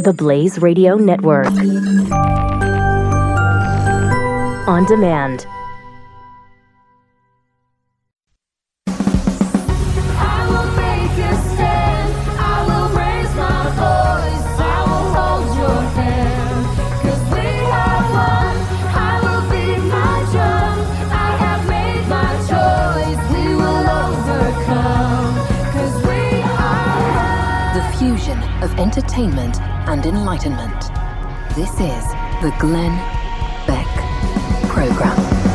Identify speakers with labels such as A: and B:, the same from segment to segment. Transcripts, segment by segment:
A: The Blaze Radio Network. On demand.
B: Of entertainment and enlightenment. This is the Glenn Beck Program.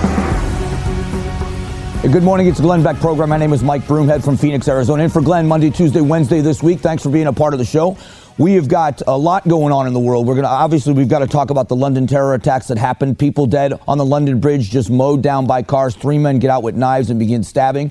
C: Hey, good morning. It's the Glenn Beck Program. My name is Mike Broomhead from Phoenix, Arizona. In for Glenn Monday, Tuesday, Wednesday this week. Thanks for being a part of the show. We have got a lot going on in the world. We've got to talk about the London terror attacks that happened. People dead on the London Bridge, just mowed down by cars. 3 men get out with knives and begin stabbing.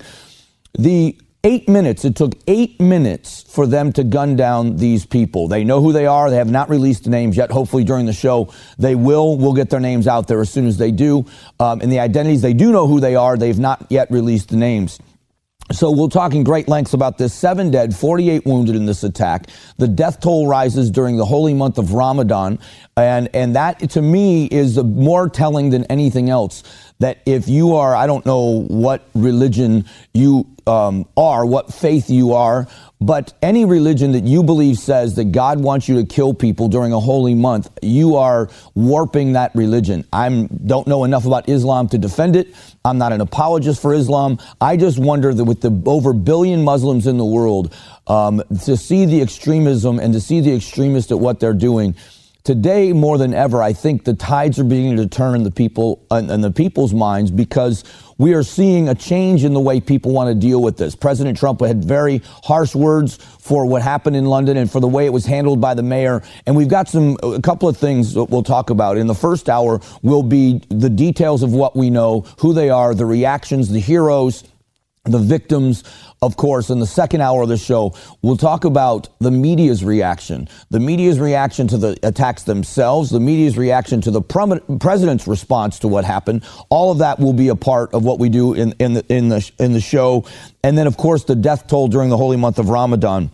C: It took 8 minutes for them to gun down these people. They know who they are. They have not released the names yet. Hopefully during the show they will. We'll get their names out there as soon as they do. And the identities, they do know who they are. They've not yet released the names. So we'll talk in great lengths about this. 7 dead, 48 wounded in this attack. The death toll rises during the holy month of Ramadan. And that, to me, is more telling than anything else. That if you are, I don't know what religion you are, what faith you are, but any religion that you believe says that God wants you to kill people during a holy month, you are warping that religion. I don't know enough about Islam to defend it. I'm not an apologist for Islam. I just wonder that with the over 1 billion Muslims in the world, to see the extremism and to see the extremists at what they're doing, today, more than ever, I think the tides are beginning to turn in the people and the people's minds, because we are seeing a change in the way people want to deal with this. President Trump had very harsh words for what happened in London and for the way it was handled by the mayor. And we've got a couple of things that we'll talk about. In the first hour will be the details of what we know, who they are, the reactions, the heroes, the victims, of course. In the second hour of the show, we'll talk about the media's reaction to the attacks themselves, the media's reaction to the president's response to what happened. All of that will be a part of what we do in the show. And then, of course, the death toll during the holy month of Ramadan.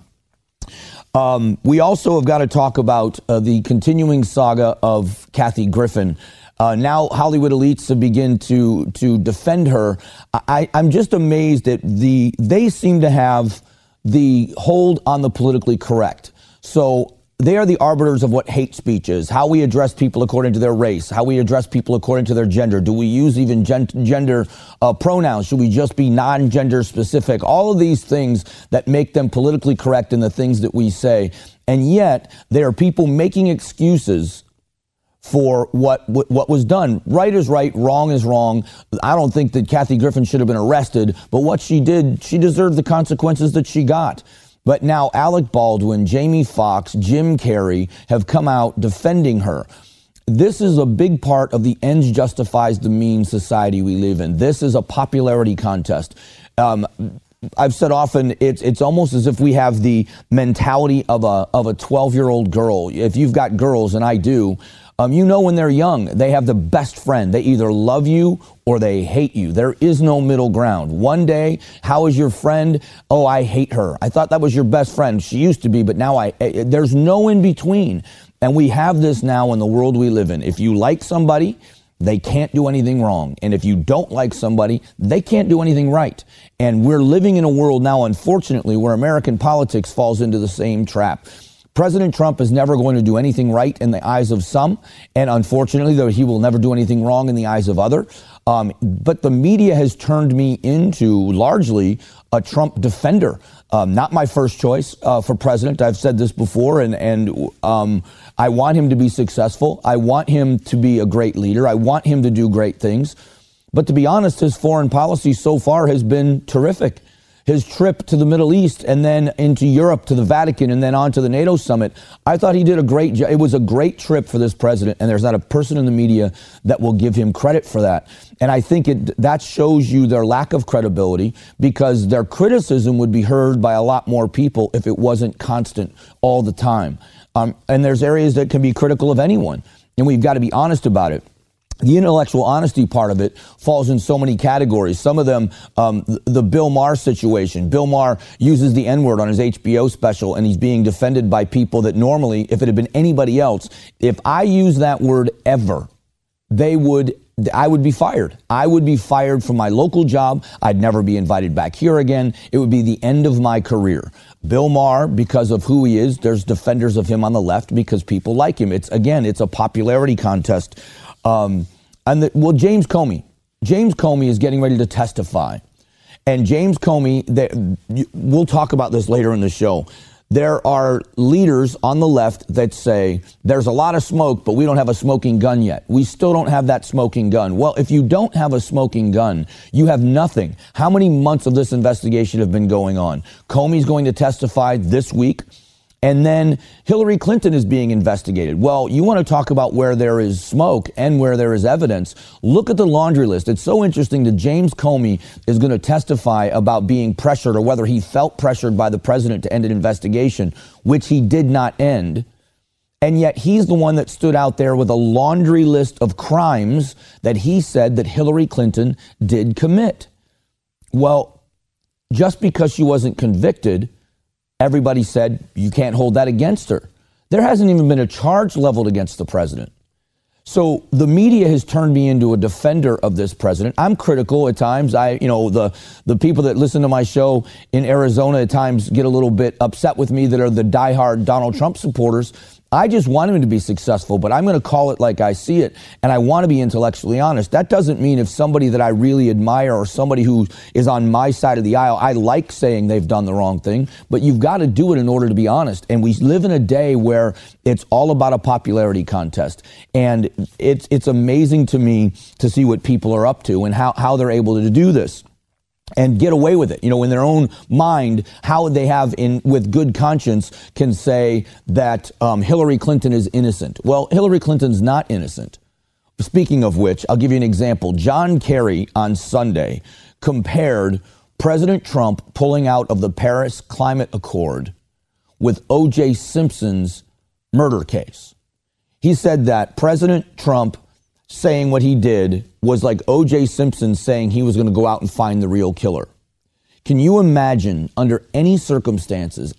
C: We also have got to talk about the continuing saga of Kathy Griffin. Now Hollywood elites have begin to defend her. I'm just amazed that they seem to have the hold on the politically correct. So they are the arbiters of what hate speech is, how we address people according to their race, how we address people according to their gender. Do we use even gender pronouns? Should we just be non-gender specific? All of these things that make them politically correct in the things that we say. And yet there are people making excuses for what was done. Right is right, wrong is wrong. I don't think that Kathy Griffin should have been arrested, but what she did, she deserved the consequences that she got. But now Alec Baldwin, Jamie Foxx, Jim Carrey have come out defending her. This is a big part of the ends justifies the means society we live in. This is a popularity contest. I've said often, it's almost as if we have the mentality of a 12-year-old girl. If you've got girls, and I do, you know when they're young, they have the best friend. They either love you or they hate you. There is no middle ground. One day, how is your friend? Oh, I hate her. I thought that was your best friend. She used to be, but now there's no in between. And we have this now in the world we live in. If you like somebody, they can't do anything wrong. And if you don't like somebody, they can't do anything right. And we're living in a world now, unfortunately, where American politics falls into the same trap. President Trump is never going to do anything right in the eyes of some, and unfortunately, though, he will never do anything wrong in the eyes of others. But the media has turned me into largely a Trump defender. Not my first choice for president. I've said this before, and I want him to be successful. I want him to be a great leader. I want him to do great things. But to be honest, his foreign policy so far has been terrific. His trip to the Middle East and then into Europe to the Vatican and then on to the NATO summit, I thought he did a great job. It was a great trip for this president, and there's not a person in the media that will give him credit for that. And I think that shows you their lack of credibility, because their criticism would be heard by a lot more people if it wasn't constant all the time. And there's areas that can be critical of anyone, and we've got to be honest about it. the intellectual honesty part of it falls in so many categories. Some of them, the Bill Maher situation. Bill Maher uses the N-word on his HBO special, and he's being defended by people that normally, if it had been anybody else, if I use that word ever, I would be fired. I would be fired from my local job. I'd never be invited back here again. It would be the end of my career. Bill Maher, because of who he is, there's defenders of him on the left because people like him. It's a popularity contest. James Comey. James Comey is getting ready to testify. And James Comey, we'll talk about this later in the show. There are leaders on the left that say there's a lot of smoke, but we don't have a smoking gun yet. We still don't have that smoking gun. Well, if you don't have a smoking gun, you have nothing. How many months of this investigation have been going on? Comey's going to testify this week. And then Hillary Clinton is being investigated. Well, you want to talk about where there is smoke and where there is evidence. Look at the laundry list. It's so interesting that James Comey is going to testify about being pressured or whether he felt pressured by the president to end an investigation, which he did not end. And yet he's the one that stood out there with a laundry list of crimes that he said that Hillary Clinton did commit. Well, just because she wasn't convicted, everybody said you can't hold that against her. There hasn't even been a charge leveled against the president. So the media has turned me into a defender of this president. I'm critical at times. The people that listen to my show in Arizona at times get a little bit upset with me that are the diehard Donald Trump supporters. I just want him to be successful, but I'm going to call it like I see it, and I want to be intellectually honest. That doesn't mean if somebody that I really admire or somebody who is on my side of the aisle, I like saying they've done the wrong thing, but you've got to do it in order to be honest. And we live in a day where it's all about a popularity contest, and it's amazing to me to see what people are up to and how they're able to do this and get away with it, in their own mind, how they have with good conscience can say that Hillary Clinton is innocent. Well, Hillary Clinton's not innocent. Speaking of which, I'll give you an example. John Kerry on Sunday compared President Trump pulling out of the Paris Climate Accord with O.J. Simpson's murder case. He said that President Trump saying what he did was like O.J. Simpson saying he was going to go out and find the real killer. Can you imagine under any circumstances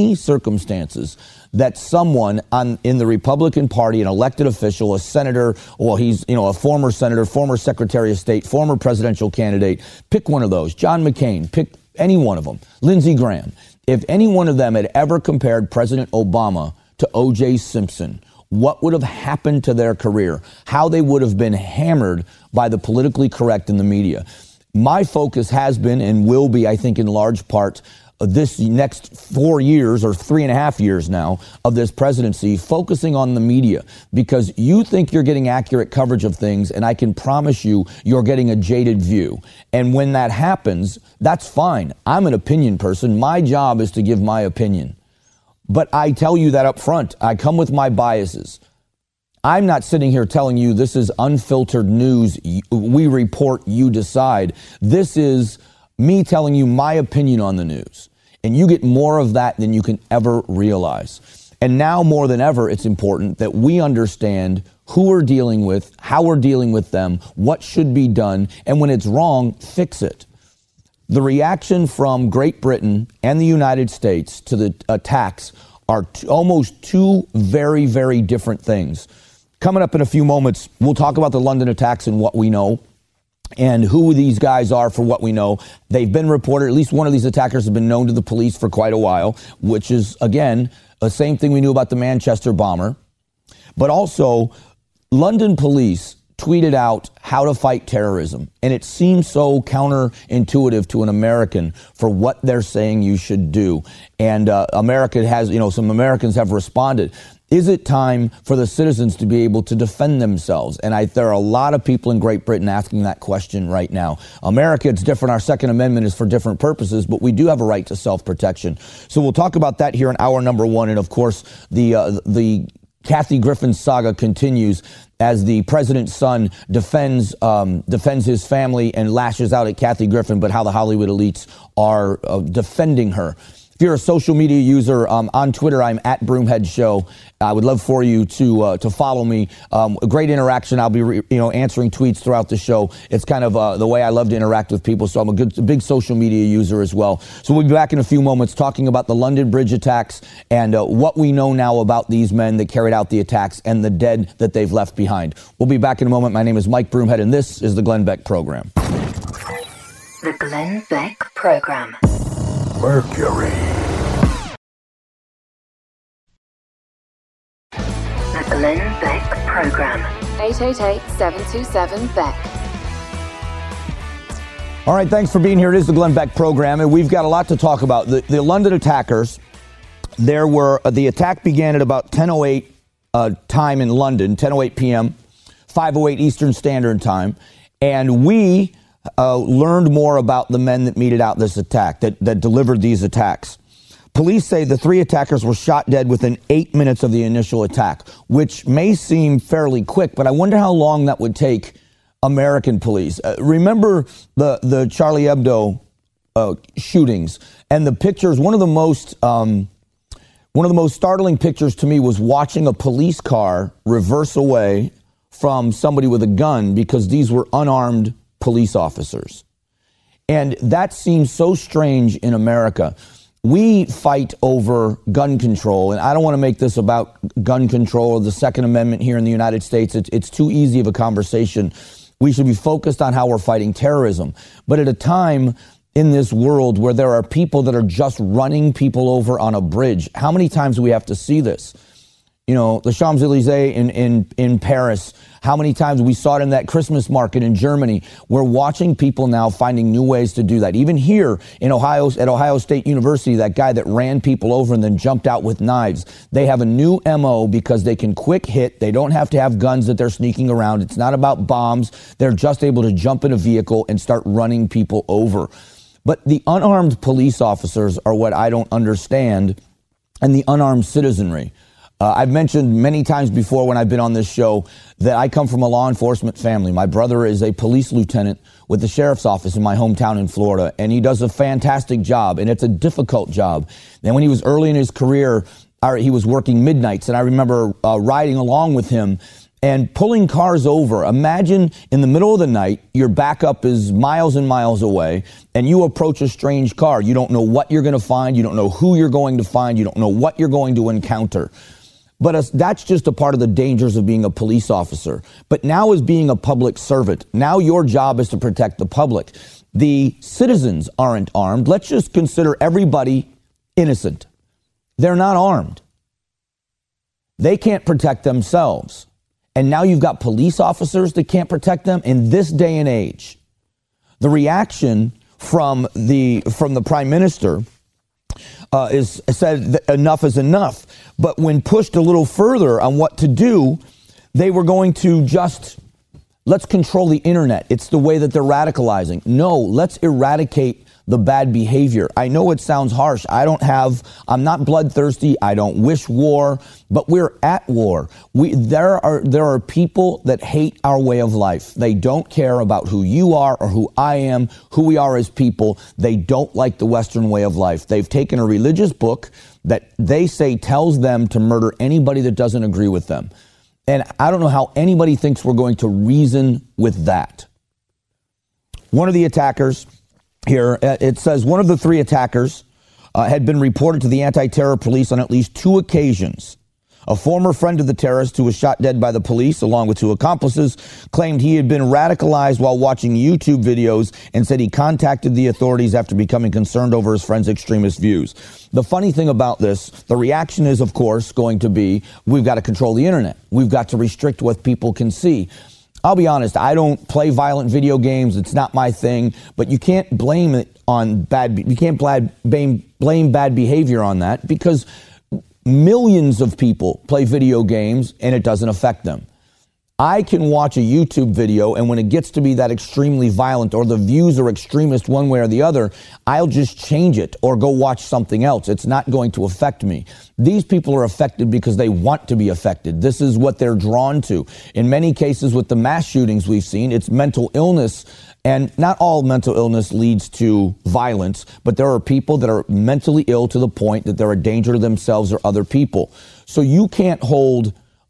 C: that someone in the Republican Party, an elected official, a senator, or he's, a former senator, former Secretary of State, former presidential candidate, pick one of those, John McCain, pick any one of them, Lindsey Graham, if any one of them had ever compared President Obama to O.J. Simpson, what would have happened to their career, how they would have been hammered by the politically correct in the media. My focus has been and will be, I think, in large part, this next 4 years or 3.5 years now of this presidency, focusing on the media, because you think you're getting accurate coverage of things, and I can promise you, you're getting a jaded view. And when that happens, that's fine. I'm an opinion person. My job is to give my opinion. But I tell you that up front. I come with my biases. I'm not sitting here telling you this is unfiltered news. We report, you decide. This is me telling you my opinion on the news. And you get more of that than you can ever realize. And now more than ever, it's important that we understand who we're dealing with, how we're dealing with them, what should be done, and when it's wrong, fix it. The reaction from Great Britain and the United States to the attacks are almost two very, very different things. Coming up in a few moments, we'll talk about the London attacks and what we know and who these guys are for what we know. They've been reported, at least one of these attackers has been known to the police for quite a while, which is, again, the same thing we knew about the Manchester bomber. But also, London police tweeted out how to fight terrorism. And it seems so counterintuitive to an American for what they're saying you should do. And America has, some Americans have responded. Is it time for the citizens to be able to defend themselves? And there are a lot of people in Great Britain asking that question right now. America, it's different. Our Second Amendment is for different purposes, but we do have a right to self-protection. So we'll talk about that here in hour number one. And of course, the Kathy Griffin saga continues as the president's son defends his family and lashes out at Kathy Griffin, but how the Hollywood elites are defending her. If you're a social media user on Twitter, I'm at Broomhead Show. I would love for you to follow me. A great interaction. I'll be answering tweets throughout the show. It's kind of the way I love to interact with people. So I'm a big social media user as well. So we'll be back in a few moments talking about the London Bridge attacks and what we know now about these men that carried out the attacks and the dead that they've left behind. We'll be back in a moment. My name is Mike Broomhead, and this is the Glenn Beck Program.
B: The Glenn Beck Program.
D: Mercury.
B: The Glenn Beck Program. 888-727-BECK.
C: All right, thanks for being here. It is the Glenn Beck Program, and we've got a lot to talk about. The London attackers, the attack began at about 10:08 time in London, 10:08 p.m., 5:08 Eastern Standard Time, and we learned more about the men that meted out this attack, that delivered these attacks. Police say the three attackers were shot dead within 8 minutes of the initial attack, which may seem fairly quick, but I wonder how long that would take American police. Remember the Charlie Hebdo shootings and the pictures. One of the most startling pictures to me was watching a police car reverse away from somebody with a gun because these were unarmed police officers. And that seems so strange in America. We fight over gun control, and I don't want to make this about gun control or the Second Amendment here in the United States. It's too easy of a conversation. We should be focused on how we're fighting terrorism. But at a time in this world where there are people that are just running people over on a bridge, how many times do we have to see this? You know, the Champs-Élysées in Paris, how many times we saw it in that Christmas market in Germany. We're watching people now finding new ways to do that. Even here in Ohio, at Ohio State University, that guy that ran people over and then jumped out with knives, they have a new MO because they can quick hit. They don't have to have guns that they're sneaking around. It's not about bombs. They're just able to jump in a vehicle and start running people over. But the unarmed police officers are what I don't understand, and the unarmed citizenry. I've mentioned many times before when I've been on this show that I come from a law enforcement family. My brother is a police lieutenant with the sheriff's office in my hometown in Florida, and he does a fantastic job, and it's a difficult job. And when he was early in his career, he was working midnights, and I remember riding along with him and pulling cars over. Imagine in the middle of the night, your backup is miles and miles away, and you approach a strange car. You don't know what you're going to find. You don't know who you're going to find. You don't know what you're going to encounter. But that's just a part of the dangers of being a police officer. But now as being a public servant, now your job is to protect the public. The citizens aren't armed. Let's just consider everybody innocent. They're not armed. They can't protect themselves. And now you've got police officers that can't protect them in this day and age. The reaction from the Prime Minister is said that enough is enough. But when pushed a little further on what to do, they were going to let's control the internet. It's the way that they're radicalizing. No, let's eradicate the bad behavior. I know it sounds harsh. I'm not bloodthirsty. I don't wish war, but we're at war. There are people that hate our way of life. They don't care about who you are or who I am, who we are as people. They don't like the Western way of life. They've taken a religious book that they say tells them to murder anybody that doesn't agree with them. And I don't know how anybody thinks we're going to reason with that. One of the attackers here, it says one of the three attackers had been reported to the anti-terror police on at least 2 occasions. A former friend of the terrorist who was shot dead by the police, along with 2 accomplices, claimed he had been radicalized while watching YouTube videos and said he contacted the authorities after becoming concerned over his friend's extremist views. The funny thing about this, the reaction is, of course, going to be, we've got to control the internet. We've got to restrict what people can see. I'll be honest, I don't play violent video games. It's not my thing, but you can't blame it on blame bad behavior on that, because millions of people play video games and it doesn't affect them. I can watch a YouTube video, and when it gets to be that extremely violent or the views are extremist one way or the other, I'll just change it or go watch something else. It's not going to affect me. These people are affected because they want to be affected. This is what they're drawn to. In many cases with the mass shootings we've seen, it's mental illness. And not all mental illness leads to violence, but there are people that are mentally ill to the point that they're a danger to themselves or other people. So you can't hold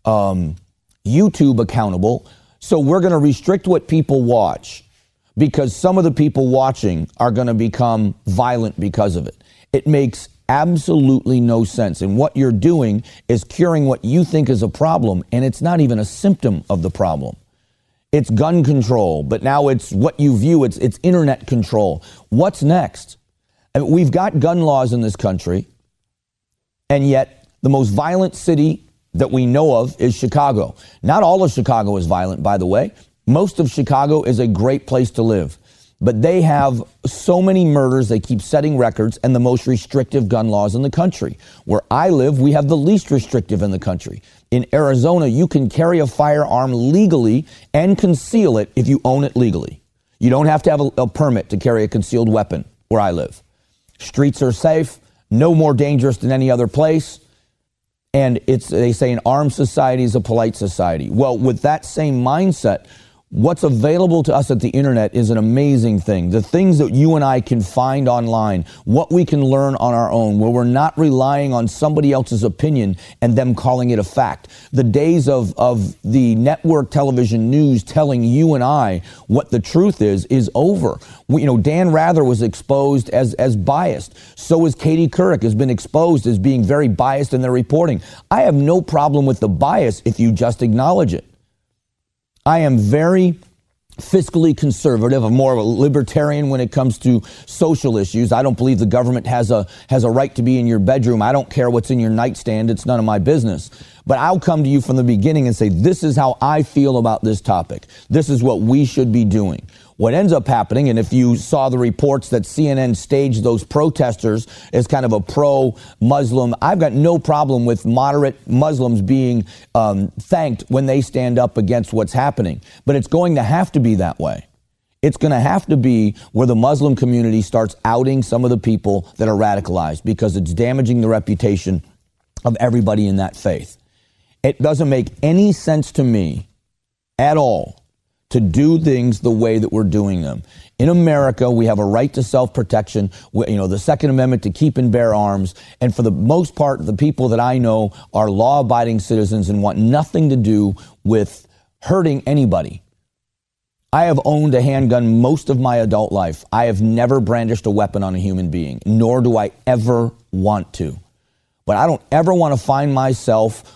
C: YouTube accountable. So we're going to restrict what people watch because some of the people watching are going to become violent because of it. It makes absolutely no sense. And what you're doing is curing what you think is a problem, and it's not even a symptom of the problem. It's gun control, but now it's what you view. It's internet control. What's next? I mean, we've got gun laws in this country, and yet the most violent city that we know of is Chicago. Not all of Chicago is violent, by the way. Most of Chicago is a great place to live. But they have so many murders, they keep setting records, and the most restrictive gun laws in the country. Where I live, we have the least restrictive in the country. In Arizona, you can carry a firearm legally and conceal it if you own it legally. You don't have to have a permit to carry a concealed weapon where I live. Streets are safe, no more dangerous than any other place. And they say an armed society is a polite society. Well, with that same mindset, what's available to us at the internet is an amazing thing. The things that you and I can find online, what we can learn on our own, where we're not relying on somebody else's opinion and them calling it a fact. The days of the network television news telling you and I what the truth is over. Dan Rather was exposed as biased. So is Katie Couric has been exposed as being very biased in their reporting. I have no problem with the bias if you just acknowledge it. I am very fiscally conservative. I'm more of a libertarian when it comes to social issues. I don't believe the government has a right to be in your bedroom. I don't care what's in your nightstand. It's none of my business. But I'll come to you from the beginning and say, this is how I feel about this topic. This is what we should be doing. What ends up happening, and if you saw the reports that CNN staged those protesters as kind of a pro-Muslim, I've got no problem with moderate Muslims being thanked when they stand up against what's happening. But it's going to have to be that way. It's going to have to be where the Muslim community starts outing some of the people that are radicalized because it's damaging the reputation of everybody in that faith. It doesn't make any sense to me at all to do things the way that we're doing them. In America, we have a right to self-protection, the Second Amendment to keep and bear arms. And for the most part, the people that I know are law-abiding citizens and want nothing to do with hurting anybody. I have owned a handgun most of my adult life. I have never brandished a weapon on a human being, nor do I ever want to. But I don't ever want to find myself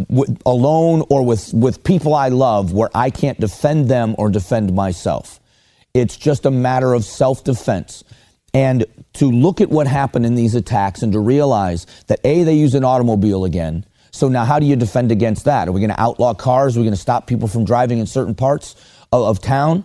C: alone or with people I love where I can't defend them or defend myself. It's just a matter of self-defense. And to look at what happened in these attacks and to realize that, A, they use an automobile again. So now how do you defend against that? Are we going to outlaw cars? Are we going to stop people from driving in certain parts of town?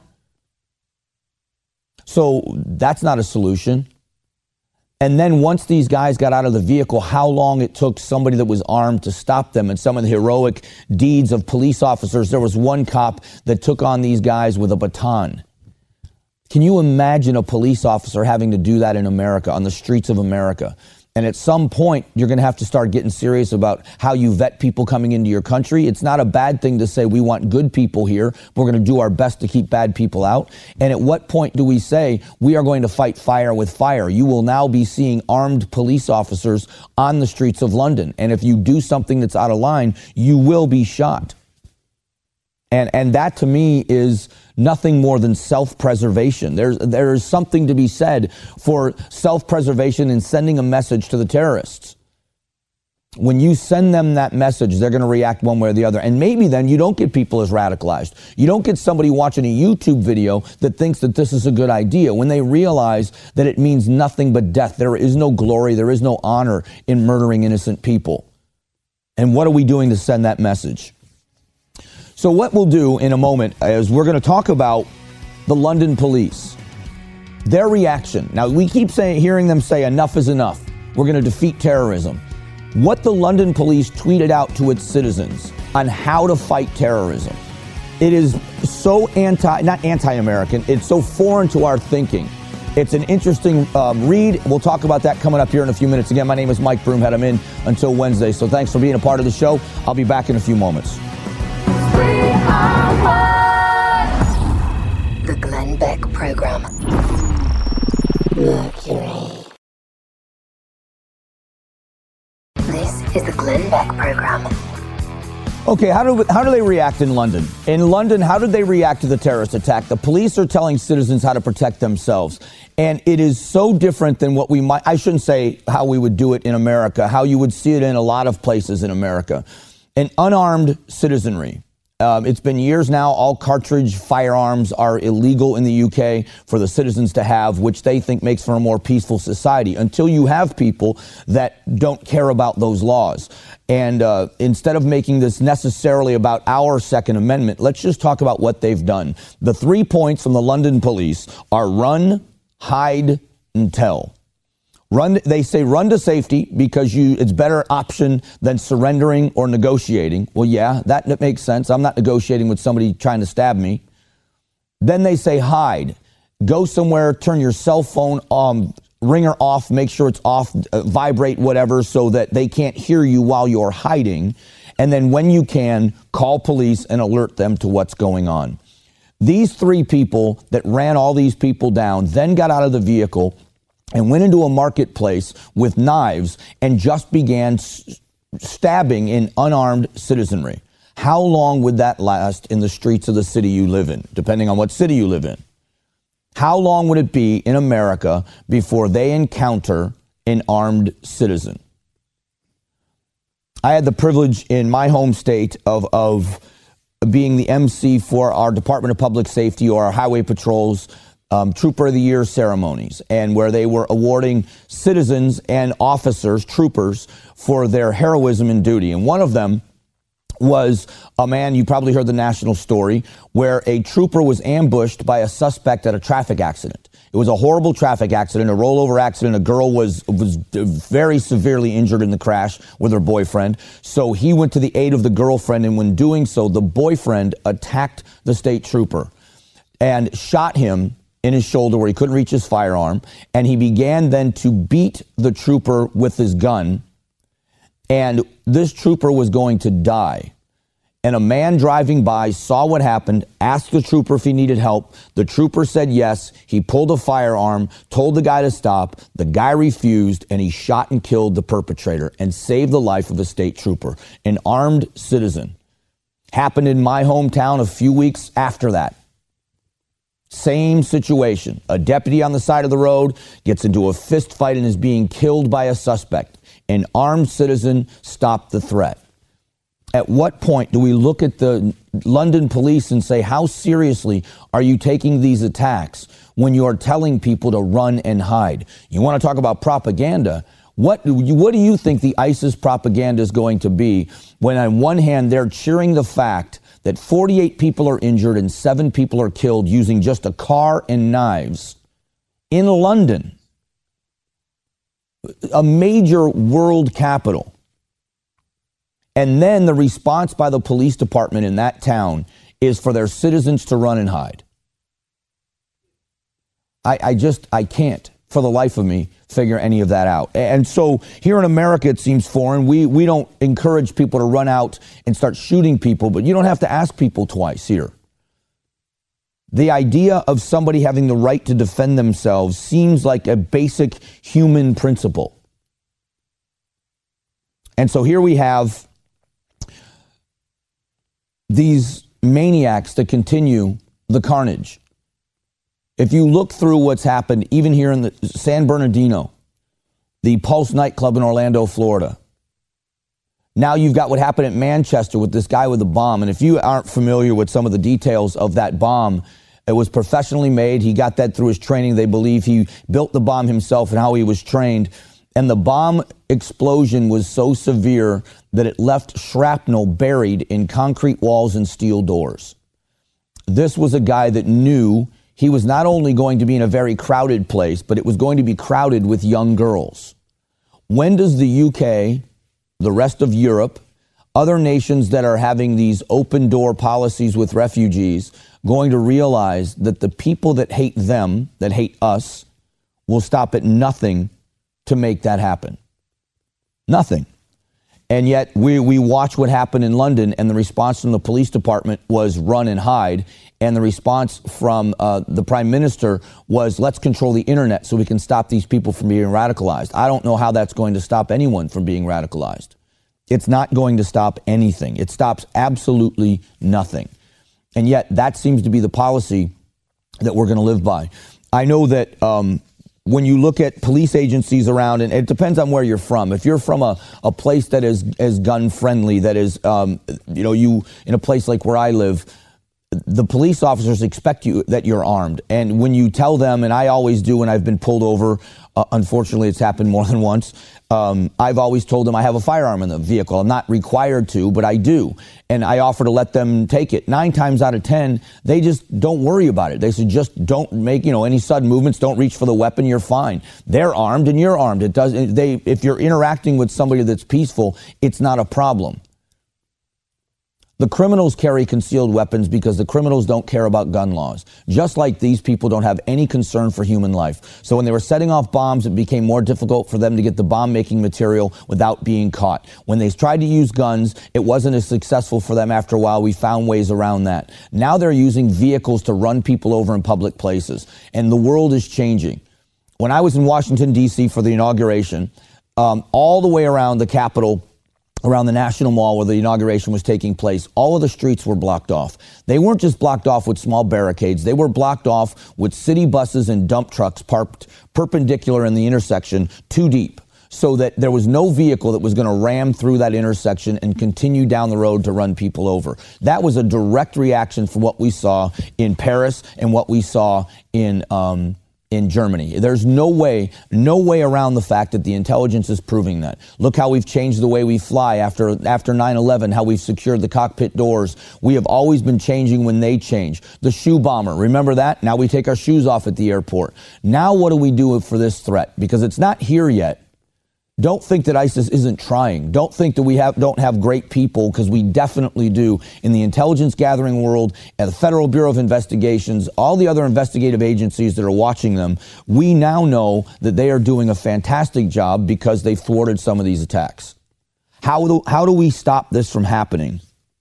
C: So that's not a solution. And then once these guys got out of the vehicle, how long it took somebody that was armed to stop them, and some of the heroic deeds of police officers. There was one cop that took on these guys with a baton. Can you imagine a police officer having to do that in America, on the streets of America? And at some point, you're going to have to start getting serious about how you vet people coming into your country. It's not a bad thing to say we want good people here. We're going to do our best to keep bad people out. And at what point do we say we are going to fight fire with fire? You will now be seeing armed police officers on the streets of London. And if you do something that's out of line, you will be shot. And that to me is nothing more than self-preservation. There is something to be said for self-preservation and sending a message to the terrorists. When you send them that message, they're going to react one way or the other. And maybe then you don't get people as radicalized. You don't get somebody watching a YouTube video that thinks that this is a good idea when they realize that it means nothing but death. There is no glory, there is no honor in murdering innocent people. And what are we doing to send that message? So what we'll do in a moment is we're going to talk about the London police, their reaction. Now, we keep hearing them say enough is enough. We're going to defeat terrorism. What the London police tweeted out to its citizens on how to fight terrorism It is so not anti-American, it's so foreign to our thinking. It's an interesting read. We'll talk about that coming up here in a few minutes. Again, my name is Mike Broomhead. I'm in until Wednesday, so thanks for being a part of the show. I'll be back in a few moments.
B: The Glenn Beck Program. Mercury. This is the Glenn Beck Program.
C: Okay, how do they react in London? In London, how did they react to the terrorist attack? The police are telling citizens how to protect themselves. And it is so different than what we might, I shouldn't say how we would do it in America, how you would see it in a lot of places in America. An unarmed citizenry. It's been years now. All cartridge firearms are illegal in the UK for the citizens to have, which they think makes for a more peaceful society until you have people that don't care about those laws. And instead of making this necessarily about our Second Amendment, let's just talk about what they've done. The 3 points from the London police are run, hide, and tell. Run, they say run to safety because it's better option than surrendering or negotiating. Well, yeah, that makes sense. I'm not negotiating with somebody trying to stab me. Then they say hide. Go somewhere, turn your cell phone ringer off, make sure it's off, vibrate, whatever, so that they can't hear you while you're hiding. And then when you can, call police and alert them to what's going on. These 3 people that ran all these people down then got out of the vehicle and went into a marketplace with knives and just began stabbing in unarmed citizenry. How long would that last in the streets of the city you live in, depending on what city you live in? How long would it be in America before they encounter an armed citizen? I had the privilege in my home state of being the MC for our Department of Public Safety or our highway patrols Trooper of the Year ceremonies, and where they were awarding citizens and officers, troopers, for their heroism in duty. And one of them was a man, you probably heard the national story, where a trooper was ambushed by a suspect at a traffic accident. It was a horrible traffic accident, a rollover accident. A girl was very severely injured in the crash with her boyfriend. So he went to the aid of the girlfriend, and when doing so, the boyfriend attacked the state trooper and shot him in his shoulder where he couldn't reach his firearm, and he began then to beat the trooper with his gun, and this trooper was going to die. And a man driving by saw what happened, asked the trooper if he needed help. The trooper said yes. He pulled a firearm, told the guy to stop. The guy refused, and he shot and killed the perpetrator and saved the life of a state trooper, an armed citizen. Happened in my hometown a few weeks after that. Same situation. A deputy on the side of the road gets into a fist fight and is being killed by a suspect. An armed citizen stopped the threat. At what point do we look at the London police and say, how seriously are you taking these attacks when you're telling people to run and hide? You want to talk about propaganda? What do you think the ISIS propaganda is going to be when on one hand they're cheering the fact that 48 people are injured and 7 people are killed using just a car and knives in London, a major world capital. And then the response by the police department in that town is for their citizens to run and hide. I can't, for the life of me, figure any of that out. And so here in America, it seems foreign. We don't encourage people to run out and start shooting people, but you don't have to ask people twice here. The idea of somebody having the right to defend themselves seems like a basic human principle. And so here we have these maniacs that continue the carnage. If you look through what's happened, even here in the San Bernardino, the Pulse nightclub in Orlando, Florida. Now you've got what happened at Manchester with this guy with the bomb. And if you aren't familiar with some of the details of that bomb, it was professionally made. He got that through his training. They believe he built the bomb himself and how he was trained. And the bomb explosion was so severe that it left shrapnel buried in concrete walls and steel doors. This was a guy that knew he was not only going to be in a very crowded place, but it was going to be crowded with young girls. When does the UK, the rest of Europe, other nations that are having these open door policies with refugees going to realize that the people that hate them, that hate us, will stop at nothing to make that happen? Nothing. And yet we watch what happened in London, and the response from the police department was run and hide. And the response from the prime minister was, let's control the internet so we can stop these people from being radicalized. I don't know how that's going to stop anyone from being radicalized. It's not going to stop anything. It stops absolutely nothing. And yet that seems to be the policy that we're going to live by. I know that when you look at police agencies around, and it depends on where you're from. If you're from a place that is gun friendly, that is, you in a place like where I live, the police officers expect you that you're armed. And when you tell them, and I always do when I've been pulled over, unfortunately it's happened more than once, I've always told them I have a firearm in the vehicle. I'm not required to, but I do. And I offer to let them take it. 9 times out of 10, they just don't worry about it. They say, just don't make, any sudden movements, don't reach for the weapon, you're fine. They're armed and you're armed. If you're interacting with somebody that's peaceful, it's not a problem. The criminals carry concealed weapons because the criminals don't care about gun laws. Just like these people don't have any concern for human life. So when they were setting off bombs, it became more difficult for them to get the bomb-making material without being caught. When they tried to use guns, it wasn't as successful for them after a while. We found ways around that. Now they're using vehicles to run people over in public places. And the world is changing. When I was in Washington, D.C. for the inauguration, all the way around the Capitol, around the National Mall where the inauguration was taking place, all of the streets were blocked off. They weren't just blocked off with small barricades. They were blocked off with city buses and dump trucks parked perpendicular in the intersection, too deep, so that there was no vehicle that was going to ram through that intersection and continue down the road to run people over. That was a direct reaction from what we saw in Paris and what we saw in Germany. There's no way around the fact that the intelligence is proving that. Look how we've changed the way we fly after 9/11, how we've secured the cockpit doors. We have always been changing when they change. The shoe bomber, remember that? Now we take our shoes off at the airport. Now what do we do for this threat? Because it's not here yet. Don't think that ISIS isn't trying. Don't think that we don't have great people, because we definitely do. In the intelligence gathering world, at the Federal Bureau of Investigations, all the other investigative agencies that are watching them, we now know that they are doing a fantastic job because they thwarted some of these attacks. How do we stop this from happening?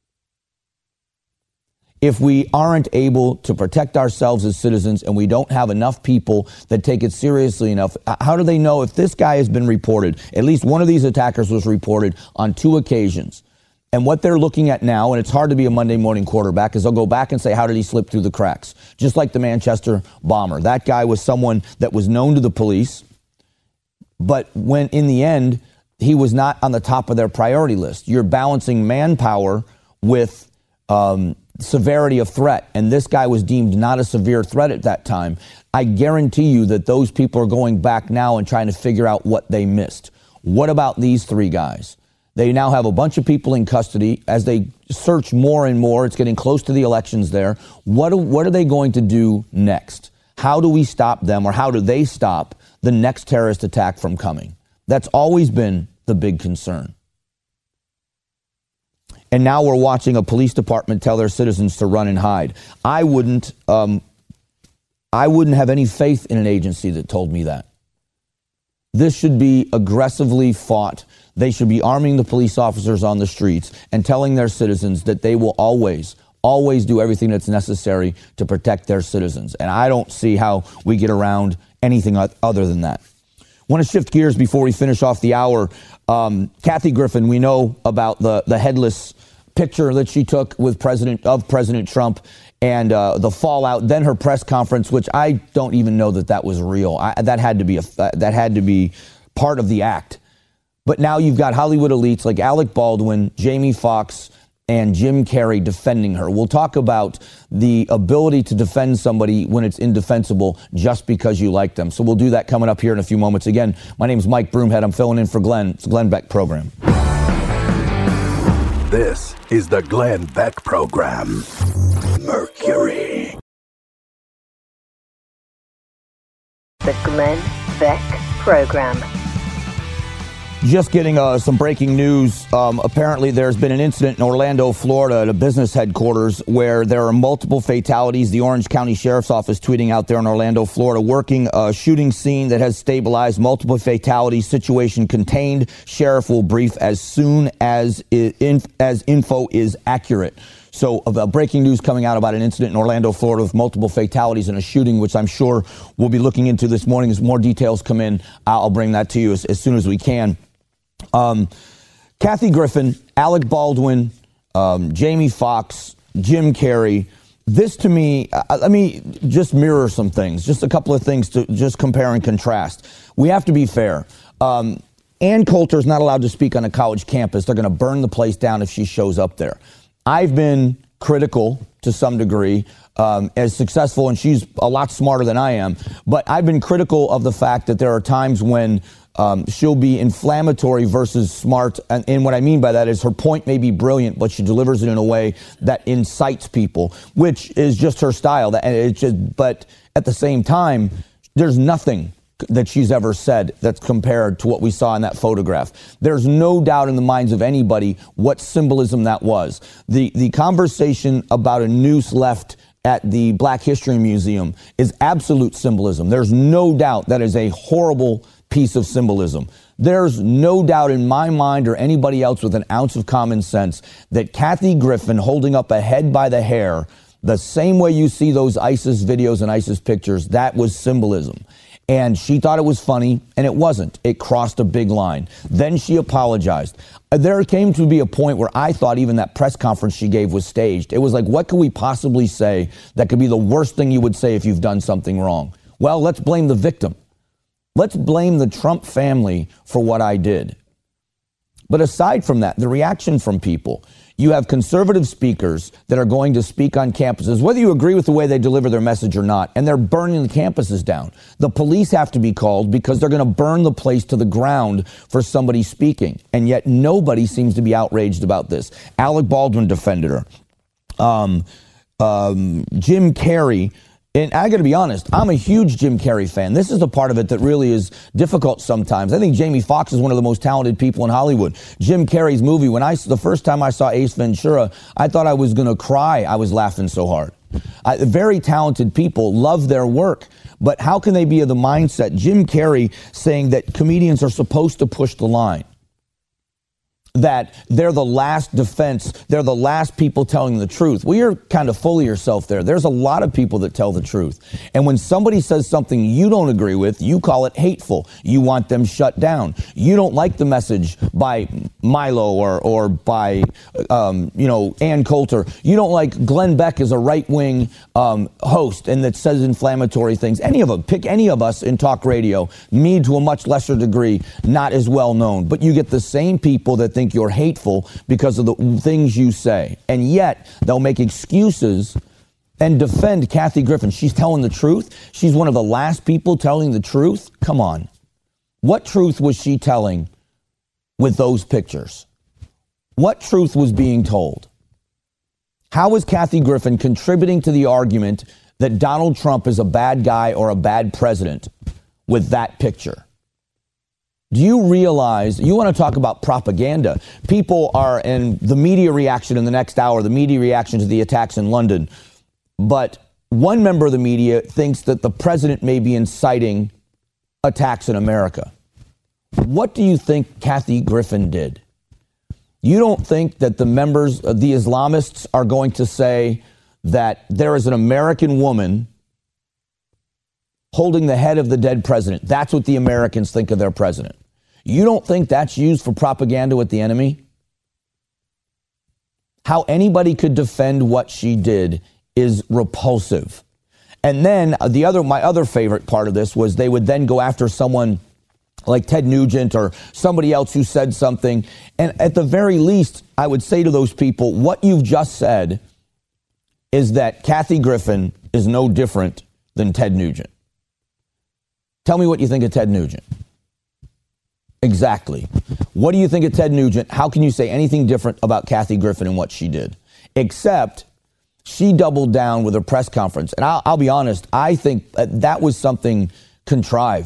C: If we aren't able to protect ourselves as citizens and we don't have enough people that take it seriously enough, how do they know if this guy has been reported? At least one of these attackers was reported on 2 occasions. And what they're looking at now, and it's hard to be a Monday morning quarterback, is they'll go back and say, how did he slip through the cracks? Just like the Manchester bomber. That guy was someone that was known to the police, but when in the end, he was not on the top of their priority list. You're balancing manpower with severity of threat, and this guy was deemed not a severe threat at that time. I guarantee you that those people are going back now and trying to figure out what they missed. What about these 3 guys? They now have a bunch of people in custody. As they search more and more, it's getting close to the elections there. What are they going to do next? How do we stop them, or how do they stop the next terrorist attack from coming? That's always been the big concern. And now we're watching a police department tell their citizens to run and hide. I wouldn't have any faith in an agency that told me that. This should be aggressively fought. They should be arming the police officers on the streets and telling their citizens that they will always do everything that's necessary to protect their citizens. And I don't see how we get around anything other than that. I want to shift gears before we finish off the hour. Kathy Griffin, we know about the headless picture that she took with President Trump and the fallout. Then her press conference, which I don't even know that was real. That had to be part of the act. But now you've got Hollywood elites like Alec Baldwin, Jamie Foxx, and Jim Carrey defending her. We'll talk about the ability to defend somebody when it's indefensible just because you like them. So we'll do that coming up here in a few moments. Again, my name is Mike Broomhead. I'm filling in for Glenn. It's the Glenn Beck Program.
D: This is the Glenn Beck Program. Mercury.
B: The Glenn Beck Program.
C: Just getting some breaking news. Apparently, there's been an incident in Orlando, Florida, at a business headquarters where there are multiple fatalities. The Orange County Sheriff's Office tweeting out there in Orlando, Florida, working a shooting scene that has stabilized. Multiple fatalities. Situation contained. Sheriff will brief as soon as info is accurate. So breaking news coming out about an incident in Orlando, Florida with multiple fatalities and a shooting, which I'm sure we'll be looking into this morning. As more details come in, I'll bring that to you as soon as we can. Kathy Griffin, Alec Baldwin, Jamie Foxx, Jim Carrey. This to me, let me just mirror some things, just a couple of things to just compare and contrast. We have to be fair. Ann Coulter's not allowed to speak on a college campus. They're going to burn the place down if she shows up there. I've been critical to some degree, as successful, and she's a lot smarter than I am, but I've been critical of the fact that there are times when she'll be inflammatory versus smart. And what I mean by that is her point may be brilliant, but she delivers it in a way that incites people, which is just her style. But at the same time, there's nothing that she's ever said that's compared to what we saw in that photograph. There's no doubt in the minds of anybody what symbolism that was. The conversation about a noose left at the Black History Museum is absolute symbolism. There's no doubt that is a horrible piece of symbolism. There's no doubt in my mind or anybody else with an ounce of common sense that Kathy Griffin holding up a head by the hair, the same way you see those ISIS videos and ISIS pictures, that was symbolism. And she thought it was funny, and it wasn't. It crossed a big line. Then she apologized. There came to be a point where I thought even that press conference she gave was staged. It was like, what could we possibly say that could be the worst thing you would say if you've done something wrong? Well, let's blame the victim. Let's blame the Trump family for what I did. But aside from that, the reaction from people, you have conservative speakers that are going to speak on campuses, whether you agree with the way they deliver their message or not, and they're burning the campuses down. The police have to be called because they're going to burn the place to the ground for somebody speaking. And yet nobody seems to be outraged about this. Alec Baldwin defended her. Jim Carrey. And I got to be honest, I'm a huge Jim Carrey fan. This is the part of it that really is difficult sometimes. I think Jamie Foxx is one of the most talented people in Hollywood. Jim Carrey's movie, the first time I saw Ace Ventura, I thought I was going to cry. I was laughing so hard. Very talented people love their work. But how can they be of the mindset? Jim Carrey saying that comedians are supposed to push the line. That they're the last defense, they're the last people telling the truth. Well, you're kind of full of yourself there. There's a lot of people that tell the truth. And when somebody says something you don't agree with, you call it hateful. You want them shut down. You don't like the message by Milo or by, Ann Coulter. You don't like Glenn Beck as a right-wing host and that says inflammatory things. Any of them, pick any of us in talk radio, me to a much lesser degree, not as well known. But you get the same people that think you're hateful because of the things you say. And yet they'll make excuses and defend Kathy Griffin. She's telling the truth. She's one of the last people telling the truth. Come on. What truth was she telling with those pictures? What truth was being told? How was Kathy Griffin contributing to the argument that Donald Trump is a bad guy or a bad president with that picture? Do you realize, you want to talk about propaganda? People are, in the media reaction in the next hour, the media reaction to the attacks in London. But one member of the media thinks that the president may be inciting attacks in America. What do you think Kathy Griffin did? You don't think that the members, the Islamists, are going to say that there is an American woman holding the head of the dead president? That's what the Americans think of their president. You don't think that's used for propaganda with the enemy? How anybody could defend what she did is repulsive. And then my other favorite part of this was they would then go after someone like Ted Nugent or somebody else who said something. And at the very least, I would say to those people, what you've just said is that Kathy Griffin is no different than Ted Nugent. Tell me what you think of Ted Nugent. Exactly. What do you think of Ted Nugent? How can you say anything different about Kathy Griffin and what she did? Except she doubled down with her press conference. And I'll be honest, I think that was something contrived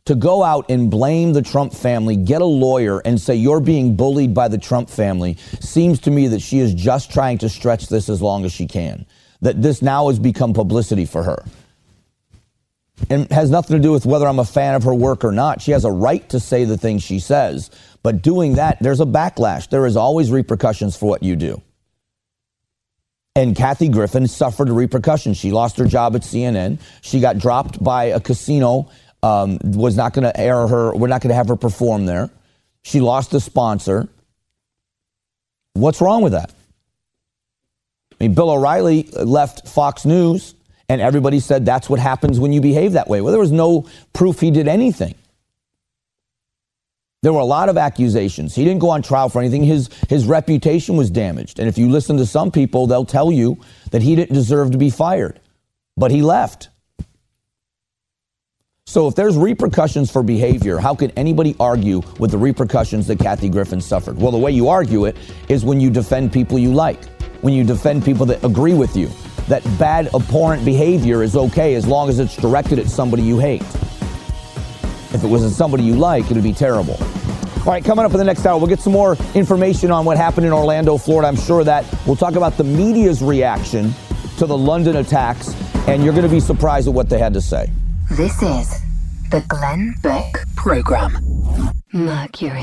C: To go out and blame the Trump family, get a lawyer, and say you're being bullied by the Trump family seems to me that she is just trying to stretch this as long as she can. That this now has become publicity for her. And has nothing to do with whether I'm a fan of her work or not. She has a right to say the things she says. But doing that, there's a backlash. There is always repercussions for what you do. And Kathy Griffin suffered repercussions. She lost her job at CNN. She got dropped by a casino. Was not going to air her. We're not going to have her perform there. She lost a sponsor. What's wrong with that? I mean, Bill O'Reilly left Fox News, and everybody said that's what happens when you behave that way. Well, there was no proof he did anything. There were a lot of accusations. He didn't go on trial for anything. His reputation was damaged. And if you listen to some people, they'll tell you that he didn't deserve to be fired, but he left. So if there's repercussions for behavior, how can anybody argue with the repercussions that Kathy Griffin suffered? Well, the way you argue it is when you defend people you like, when you defend people that agree with you, that bad, abhorrent behavior is okay as long as it's directed at somebody you hate. If it was somebody you like, it would be terrible. All right, coming up in the next hour, we'll get some more information on what happened in Orlando, Florida. I'm sure that we'll talk about the media's reaction to the London attacks, and you're going to be surprised at what they had to say.
B: This is the Glenn Beck Program. Mercury.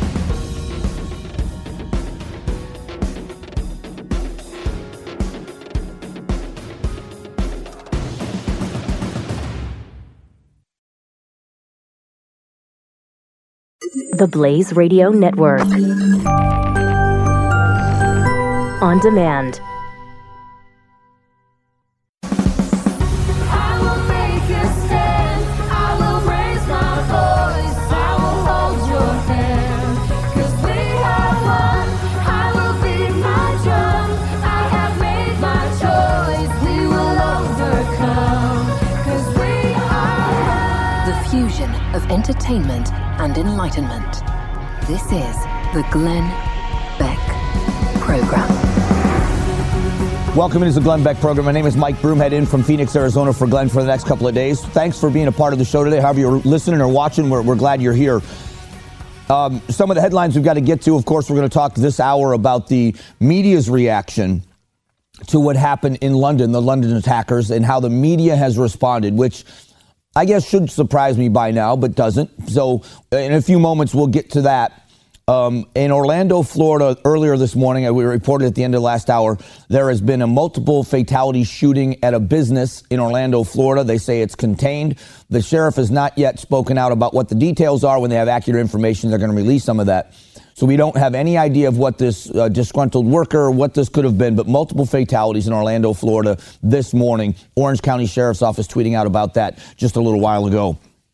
A: The Blaze Radio Network. On demand.
B: Of entertainment and enlightenment. This is the Glenn Beck Program.
C: Welcome into the Glenn Beck Program. My name is Mike Broomhead, in from Phoenix, Arizona for Glenn for the next couple of days. Thanks for being a part of the show today. However you're listening or watching, we're glad you're here. Some of the headlines we've got to get to, of course, we're going to talk this hour about the media's reaction to what happened in London, the London attackers, and how the media has responded, which I guess should surprise me by now, but doesn't. So in a few moments, we'll get to that. In Orlando, Florida, earlier this morning, we reported at the end of last hour, there has been a multiple fatality shooting at a business in Orlando, Florida. They say it's contained. The sheriff has not yet spoken out about what the details are. When they have accurate information, they're going to release some of that. So we don't have any idea of what this disgruntled worker, what this could have been, but multiple fatalities in Orlando, Florida this morning. Orange County Sheriff's Office tweeting out about that just a little while ago.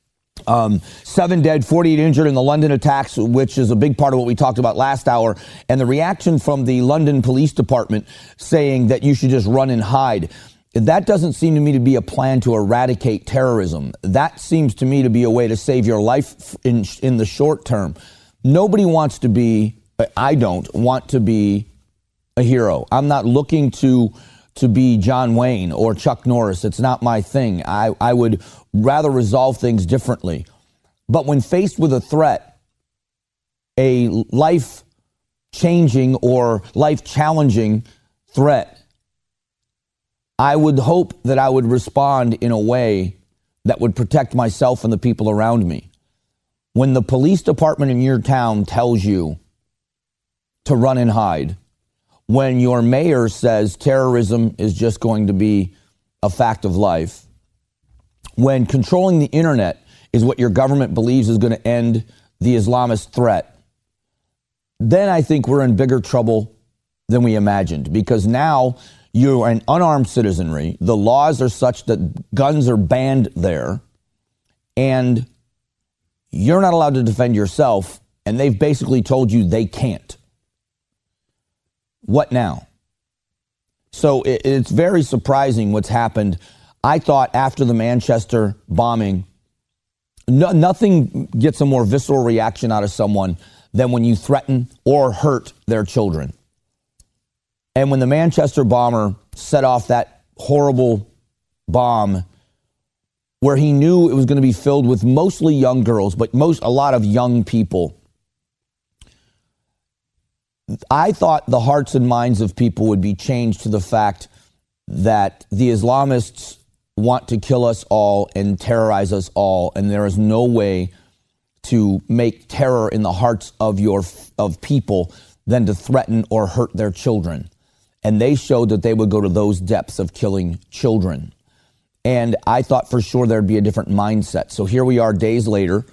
C: 7 dead, 48 injured in the London attacks, which is a big part of what we talked about last hour. And the reaction from the London Police Department saying that you should just run and hide. That doesn't seem to me to be a plan to eradicate terrorism. That seems to me to be a way to save your life in the short term. Nobody wants to be, I don't want to be a hero. I'm not looking to be John Wayne or Chuck Norris. It's not my thing. I would rather resolve things differently. But when faced with a threat, a life-changing or life-challenging threat, I would hope that I would respond in a way that would protect myself and the people around me. When the police department in your town tells you to run and hide, when your mayor says terrorism is just going to be a fact of life, when controlling the internet is what your government believes is going to end the Islamist threat, then I think we're in bigger trouble than we imagined, because now you're an unarmed citizenry. The laws are such that guns are banned there, and you're not allowed to defend yourself, and they've basically told you they can't. What now? So it's very surprising what's happened. I thought after the Manchester bombing, nothing gets a more visceral reaction out of someone than when you threaten or hurt their children. And when the Manchester bomber set off that horrible bomb, where he knew it was going to be filled with mostly young girls, but a lot of young people. I thought the hearts and minds of people would be changed to the fact that the Islamists want to kill us all and terrorize us all, and there is no way to make terror in the hearts of people than to threaten or hurt their children. And they showed that they would go to those depths of killing children. And I thought for sure there'd be a different mindset. So here we are days later,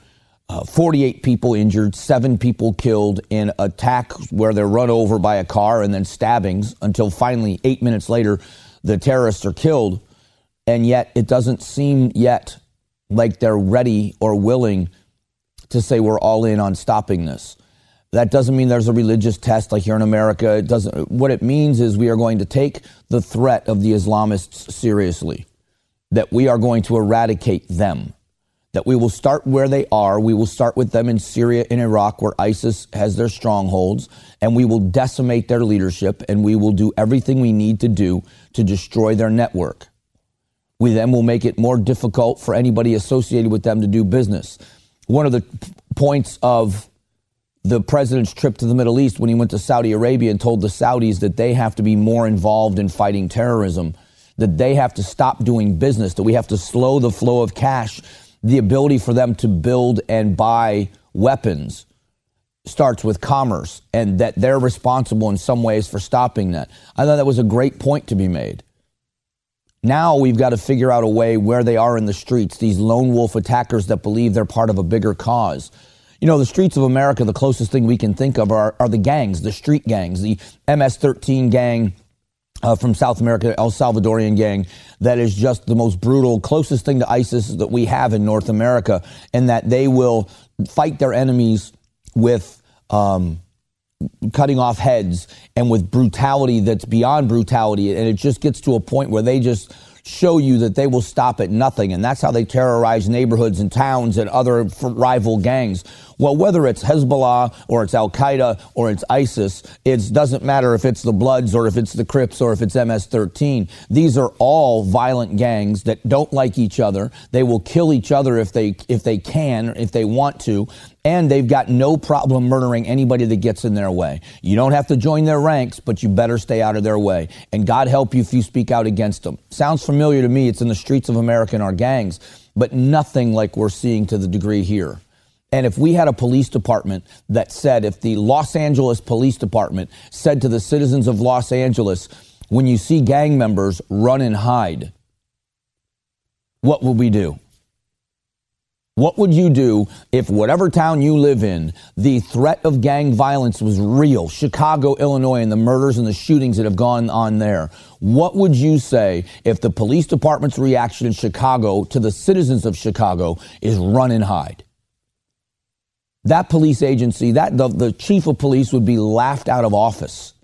C: 48 people injured, 7 people killed in attacks where they're run over by a car and then stabbings until finally 8 minutes later, the terrorists are killed. And yet it doesn't seem yet like they're ready or willing to say we're all in on stopping this. That doesn't mean there's a religious test like here in America. It doesn't. What it means is we are going to take the threat of the Islamists seriously, that we are going to eradicate them, that we will start where they are. We will start with them in Syria and Iraq, where ISIS has their strongholds, and we will decimate their leadership, and we will do everything we need to do to destroy their network. We then will make it more difficult for anybody associated with them to do business. One of the points of the president's trip to the Middle East when he went to Saudi Arabia and told the Saudis that they have to be more involved in fighting terrorism, that they have to stop doing business, that we have to slow the flow of cash. The ability for them to build and buy weapons starts with commerce, and that they're responsible in some ways for stopping that. I thought that was a great point to be made. Now we've got to figure out a way where they are in the streets, these lone wolf attackers that believe they're part of a bigger cause. You know, the streets of America, the closest thing we can think of are the gangs, the street gangs, the MS-13 gang from South America, El Salvadorian gang, that is just the most brutal, closest thing to ISIS that we have in North America, and that they will fight their enemies with cutting off heads and with brutality that's beyond brutality. And it just gets to a point where they just show you that they will stop at nothing. And that's how they terrorize neighborhoods and towns and other rival gangs. Well, whether it's Hezbollah or it's Al-Qaeda or it's ISIS, it doesn't matter if it's the Bloods or if it's the Crips or if it's MS-13. These are all violent gangs that don't like each other. They will kill each other if they can, if they want to. And they've got no problem murdering anybody that gets in their way. You don't have to join their ranks, but you better stay out of their way. And God help you if you speak out against them. Sounds familiar to me. It's in the streets of America in our gangs, but nothing like we're seeing to the degree here. And if we had a police department that said, if the Los Angeles Police Department said to the citizens of Los Angeles, when you see gang members, run and hide, what would we do? What would you do if whatever town you live in, the threat of gang violence was real? Chicago, Illinois, and the murders and the shootings that have gone on there. What would you say if the police department's reaction in Chicago to the citizens of Chicago is run and hide? That police agency, the chief of police would be laughed out of office.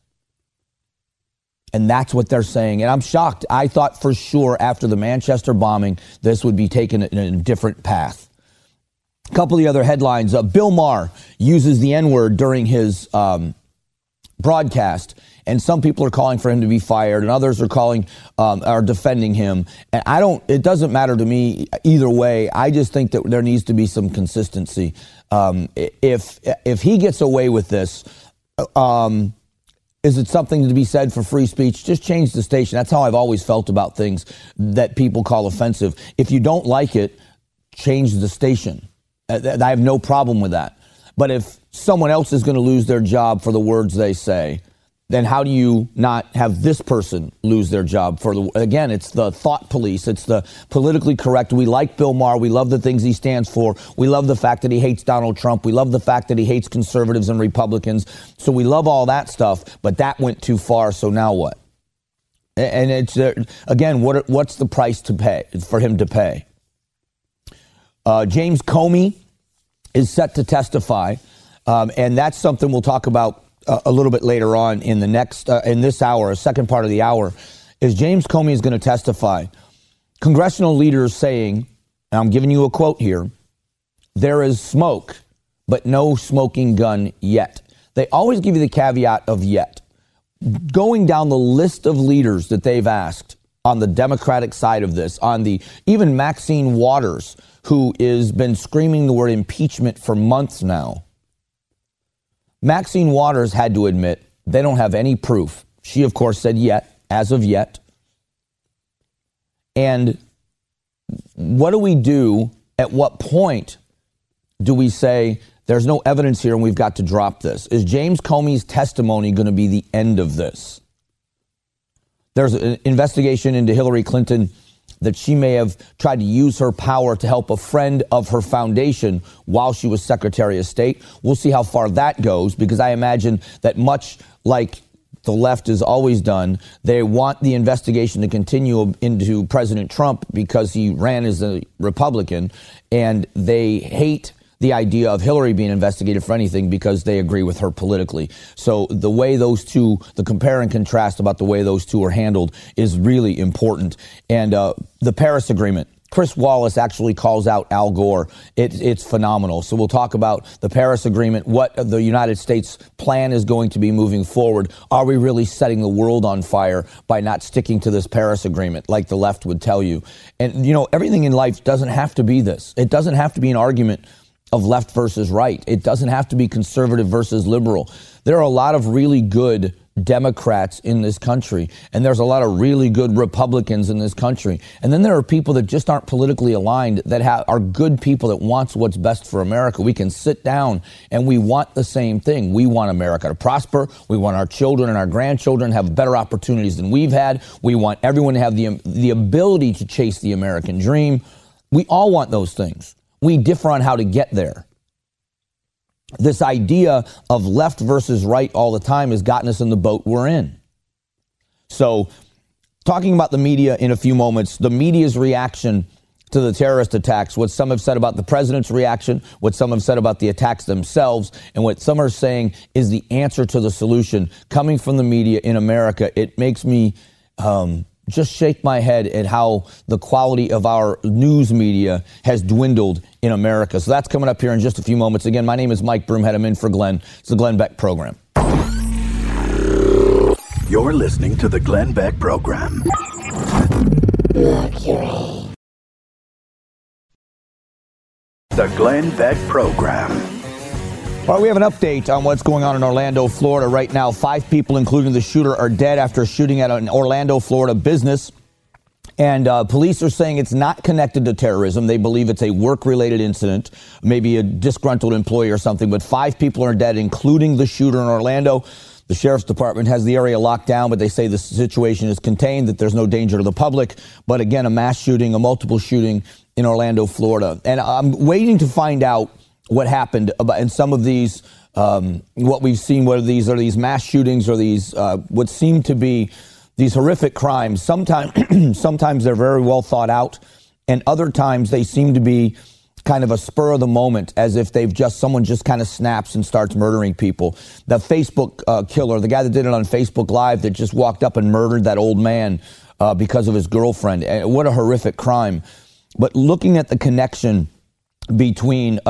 C: And that's what they're saying. And I'm shocked. I thought for sure after the Manchester bombing, this would be taken in a different path. A couple of the other headlines. Bill Maher uses the N-word during his broadcast, and some people are calling for him to be fired, and others are defending him. And it doesn't matter to me either way. I just think that there needs to be some consistency. If he gets away with this, is it something to be said for free speech? Just change the station. That's how I've always felt about things that people call offensive. If you don't like it, change the station. I have no problem with that. But if someone else is going to lose their job for the words they say, then how do you not have this person lose their job again, it's the thought police. It's the politically correct. We like Bill Maher. We love the things he stands for. We love the fact that he hates Donald Trump. We love the fact that he hates conservatives and Republicans. So we love all that stuff, but that went too far. So now what? And it's, again, what's the price to pay for him to pay? James Comey is set to testify. And that's something we'll talk about a little bit later on in the next, in this hour, a second part of the hour, is James Comey is going to testify. Congressional leaders saying, and I'm giving you a quote here, there is smoke, but no smoking gun yet. They always give you the caveat of yet. Going down the list of leaders that they've asked on the Democratic side of this, even Maxine Waters, who has been screaming the word impeachment for months now. Maxine Waters had to admit they don't have any proof. She, of course, said yet, as of yet. And what do we do? At what point do we say there's no evidence here and we've got to drop this? Is James Comey's testimony going to be the end of this? There's an investigation into Hillary Clinton that she may have tried to use her power to help a friend of her foundation while she was Secretary of State. We'll see how far that goes, because I imagine that much like the left has always done, they want the investigation to continue into President Trump because he ran as a Republican, and they hate the idea of Hillary being investigated for anything because they agree with her politically. So the way those two, the compare and contrast about the way those two are handled is really important. And the Paris Agreement, Chris Wallace actually calls out Al Gore. It's phenomenal. So we'll talk about the Paris Agreement, what the United States plan is going to be moving forward. Are we really setting the world on fire by not sticking to this Paris Agreement like the left would tell you? And, you know, everything in life doesn't have to be this. It doesn't have to be an argument of left versus right. It doesn't have to be conservative versus liberal. There are a lot of really good Democrats in this country, and there's a lot of really good Republicans in this country. And then there are people that just aren't politically aligned, that are good people that wants what's best for America. We can sit down and we want the same thing. We want America to prosper. We want our children and our grandchildren to have better opportunities than we've had. We want everyone to have the ability to chase the American dream. We all want those things. We differ on how to get there. This idea of left versus right all the time has gotten us in the boat we're in. So, talking about the media in a few moments, the media's reaction to the terrorist attacks, what some have said about the president's reaction, what some have said about the attacks themselves, and what some are saying is the answer to the solution coming from the media in America. It makes me just shake my head at how the quality of our news media has dwindled in America. So that's coming up here in just a few moments. Again, my name is Mike Broomhead. I'm in for Glenn. It's the Glenn Beck Program.
D: You're listening to the Glenn Beck Program.
B: Mercury.
D: The Glenn Beck Program.
C: All right, we have an update on what's going on in Orlando, Florida right now. 5 people, including the shooter, are dead after shooting at an Orlando, Florida business. And police are saying it's not connected to terrorism. They believe it's a work-related incident, maybe a disgruntled employee or something. But 5 people are dead, including the shooter in Orlando. The sheriff's department has the area locked down, but they say the situation is contained, that there's no danger to the public. But again, a mass shooting, a multiple shooting in Orlando, Florida. And I'm waiting to find out what happened in some of these, what we've seen, whether these are these mass shootings or these, what seem to be these horrific crimes. Sometimes they're very well thought out, and other times they seem to be kind of a spur of the moment, as if someone just kind of snaps and starts murdering people. The Facebook killer, the guy that did it on Facebook Live that just walked up and murdered that old man because of his girlfriend. What a horrific crime. But looking at the connection between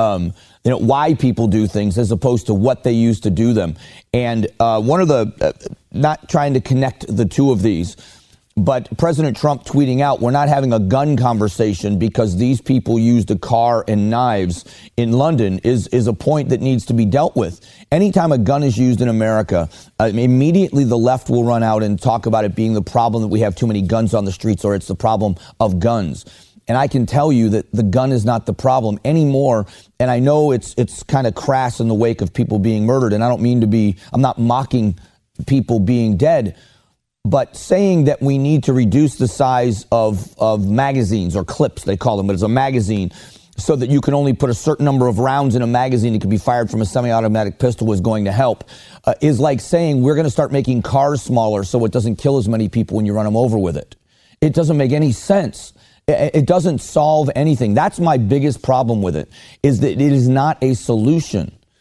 C: why people do things as opposed to what they use to do them. And one of the, not trying to connect the two of these, but President Trump tweeting out, we're not having a gun conversation because these people used a car and knives in London is a point that needs to be dealt with. Anytime a gun is used in America, immediately the left will run out and talk about it being the problem that we have too many guns on the streets, or it's the problem of guns. And I can tell you that the gun is not the problem anymore. And I know it's kind of crass in the wake of people being murdered. And I don't mean to be, I'm not mocking people being dead, but saying that we need to reduce the size of magazines, or clips, they call them, but it's a magazine, so that you can only put a certain number of rounds in a magazine that can be fired from a semi-automatic pistol is going to help, is like saying we're going to start making cars smaller so it doesn't kill as many people when you run them over with it. It doesn't make any sense. It doesn't solve anything. That's my biggest problem with it, is that it is not a solution.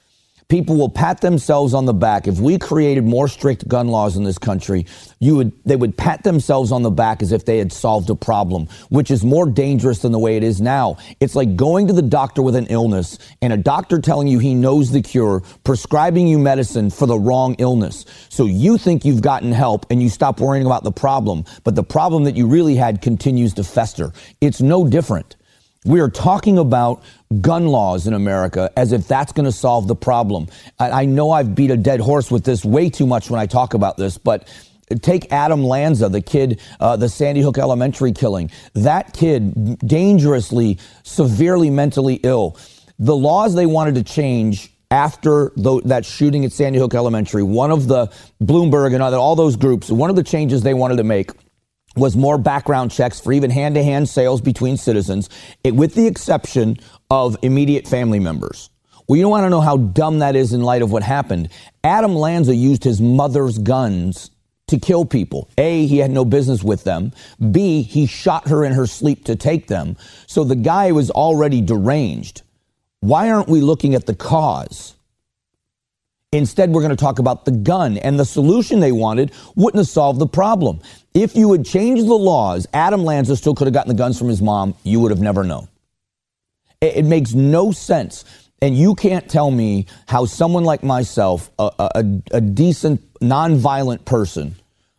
C: People will pat themselves on the back. If we created more strict gun laws in this country, they would pat themselves on the back as if they had solved a problem, which is more dangerous than the way it is now. It's like going to the doctor with an illness and a doctor telling you he knows the cure, prescribing you medicine for the wrong illness. So you think you've gotten help and you stop worrying about the problem, but the problem that you really had continues to fester. It's no different. We are talking about gun laws in America as if that's going to solve the problem. I know I've beat a dead horse with this way too much when I talk about this, but take Adam Lanza, the kid, the Sandy Hook Elementary killing. That kid, dangerously, severely mentally ill. The laws they wanted to change after that shooting at Sandy Hook Elementary, one of the Bloomberg and all those groups, one of the changes they wanted to make was more background checks for even hand-to-hand sales between citizens, with the exception of immediate family members. Well, you want to know how dumb that is in light of what happened. Adam Lanza used his mother's guns to kill people. A, he had no business with them. B, he shot her in her sleep to take them. So the guy was already deranged. Why aren't we looking at the cause? Instead, we're going to talk about the gun, and the solution they wanted wouldn't have solved the problem. If you had changed the laws, Adam Lanza still could have gotten the guns from his mom. You would have never known. It makes no sense. And you can't tell me how someone like myself, a decent, nonviolent person,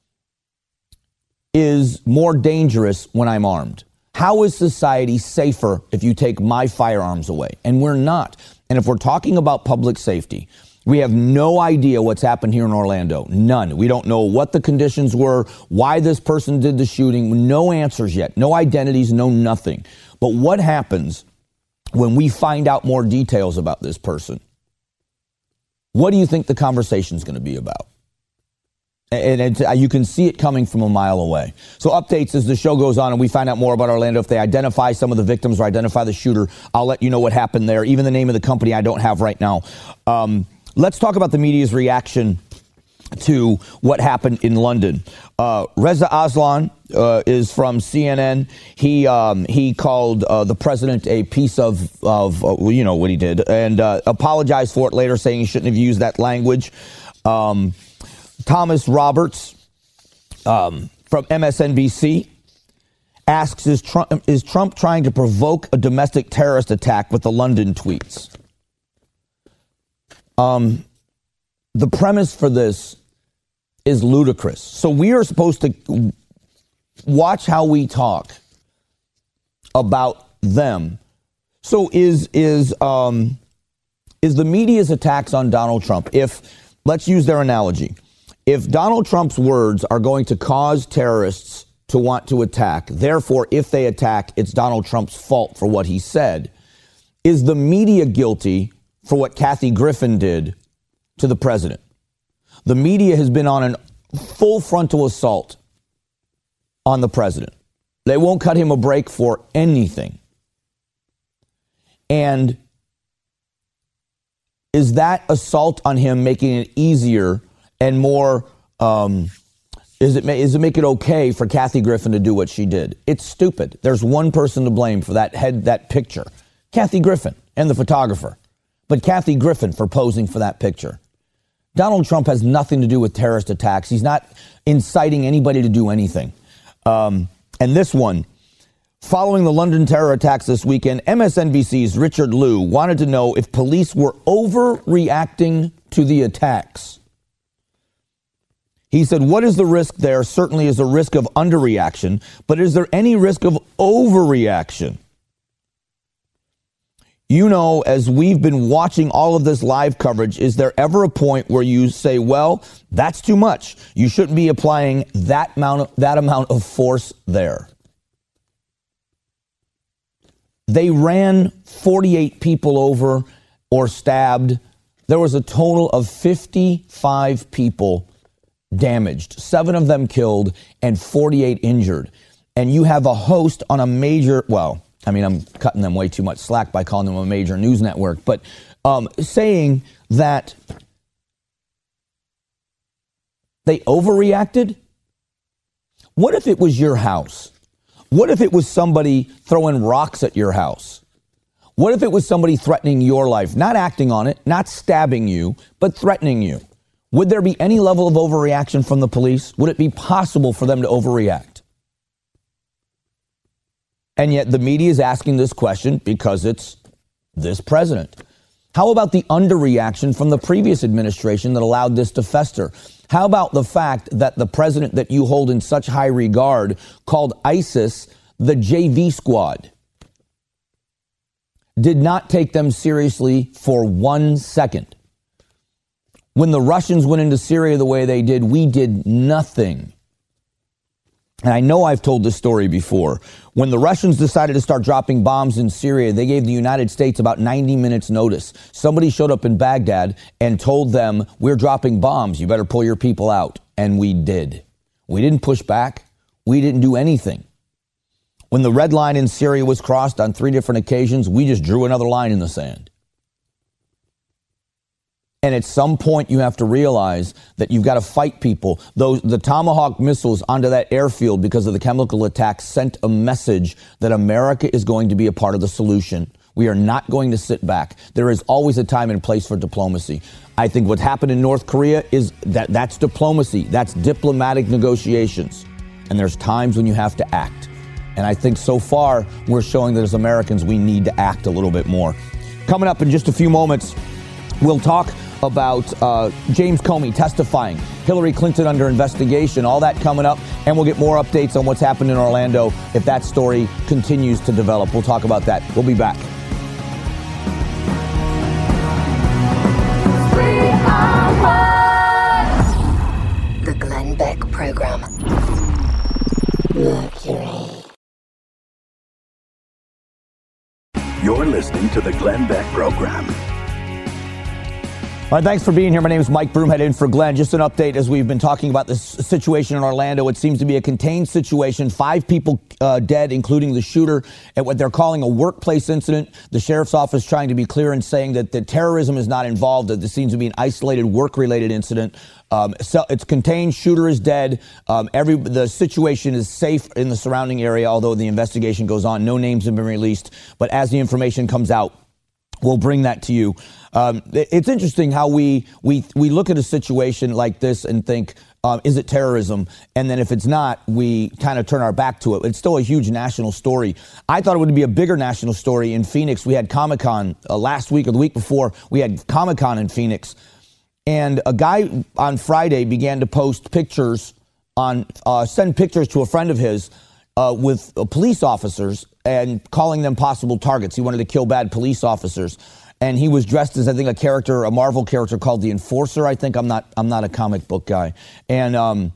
C: is more dangerous when I'm armed. How is society safer if you take my firearms away? And we're not. And if we're talking about public safety, we have no idea what's happened here in Orlando. None. We don't know what the conditions were, why this person did the shooting. No answers yet. No identities, no nothing. But what happens when we find out more details about this person? What do you think the conversation is going to be about? And you can see it coming from a mile away. So updates as the show goes on and we find out more about Orlando. If they identify some of the victims or identify the shooter, I'll let you know what happened there. Even the name of the company I don't have right now. Let's talk about the media's reaction to what happened in London. Reza Aslan is from CNN. He called the president a piece of you know what he did, and apologized for it later, saying he shouldn't have used that language. Thomas Roberts from MSNBC asks, is Trump trying to provoke a domestic terrorist attack with the London tweets? The premise for this is ludicrous. So we are supposed to watch how we talk about them. So is the media's attacks on Donald Trump, let's use their analogy. If Donald Trump's words are going to cause terrorists to want to attack, therefore, if they attack, it's Donald Trump's fault for what he said, is the media guilty for what Kathy Griffin did to the president? The media has been on a full frontal assault on the president. They won't cut him a break for anything. And is that assault on him making it easier and more, does it make it okay for Kathy Griffin to do what she did? It's stupid. There's one person to blame for that picture, Kathy Griffin and the photographer. But Kathy Griffin for posing for that picture. Donald Trump has nothing to do with terrorist attacks. He's not inciting anybody to do anything. And this one, following the London terror attacks this weekend, MSNBC's Richard Liu wanted to know if police were overreacting to the attacks. He said, what is the risk there? Certainly is a risk of underreaction, but is there any risk of overreaction? You know, as we've been watching all of this live coverage, is there ever a point where you say, well, that's too much? You shouldn't be applying that amount of force there. They ran 48 people over or stabbed. There was a total of 55 people damaged, 7 of them killed and 48 injured. And you have a host on a major, I'm cutting them way too much slack by calling them a major news network, but saying that they overreacted. What if it was your house? What if it was somebody throwing rocks at your house? What if it was somebody threatening your life, not acting on it, not stabbing you, but threatening you? Would there be any level of overreaction from the police? Would it be possible for them to overreact? And yet the media is asking this question because it's this president. How about the underreaction from the previous administration that allowed this to fester? How about the fact that the president that you hold in such high regard called ISIS the JV squad? Did not take them seriously for 1 second. When the Russians went into Syria the way they did, we did nothing. And I know I've told this story before. When the Russians decided to start dropping bombs in Syria, they gave the United States about 90 minutes notice. Somebody showed up in Baghdad and told them, we're dropping bombs. You better pull your people out. And we did. We didn't push back. We didn't do anything. When the red line in Syria was crossed on 3 different occasions, we just drew another line in the sand. And at some point, you have to realize that you've got to fight people. The Tomahawk missiles onto that airfield because of the chemical attack sent a message that America is going to be a part of the solution. We are not going to sit back. There is always a time and place for diplomacy. I think what happened in North Korea is that's diplomacy. That's diplomatic negotiations. And there's times when you have to act. And I think so far, we're showing that as Americans, we need to act a little bit more. Coming up in just a few moments, we'll talk about James Comey testifying, Hillary Clinton under investigation, all that coming up. And we'll get more updates on what's happened in Orlando if that story continues to develop. We'll talk about that. We'll be back.
B: The Glenn Beck Program. Mercury.
D: You're listening to the Glenn Beck Program.
C: All right, thanks for being here. My name is Mike Broomhead in for Glenn. Just an update as we've been talking about this situation in Orlando. It seems to be a contained situation. 5 people dead, including the shooter, at what they're calling a workplace incident. The sheriff's office trying to be clear and saying that the terrorism is not involved, that this seems to be an isolated work-related incident. So it's contained. Shooter is dead. The situation is safe in the surrounding area, although the investigation goes on. No names have been released. But as the information comes out, we'll bring that to you. It's interesting how we look at a situation like this and think, is it terrorism? And then if it's not, we kind of turn our back to it. It's still a huge national story. I thought it would be a bigger national story in Phoenix. We had Comic-Con last week or the week before. We had Comic-Con in Phoenix. And a guy on Friday began to post pictures send pictures to a friend of his with police officers and calling them possible targets. He wanted to kill bad police officers. And he was dressed as, I think, a Marvel character called the Enforcer. I think I'm not a comic book guy. And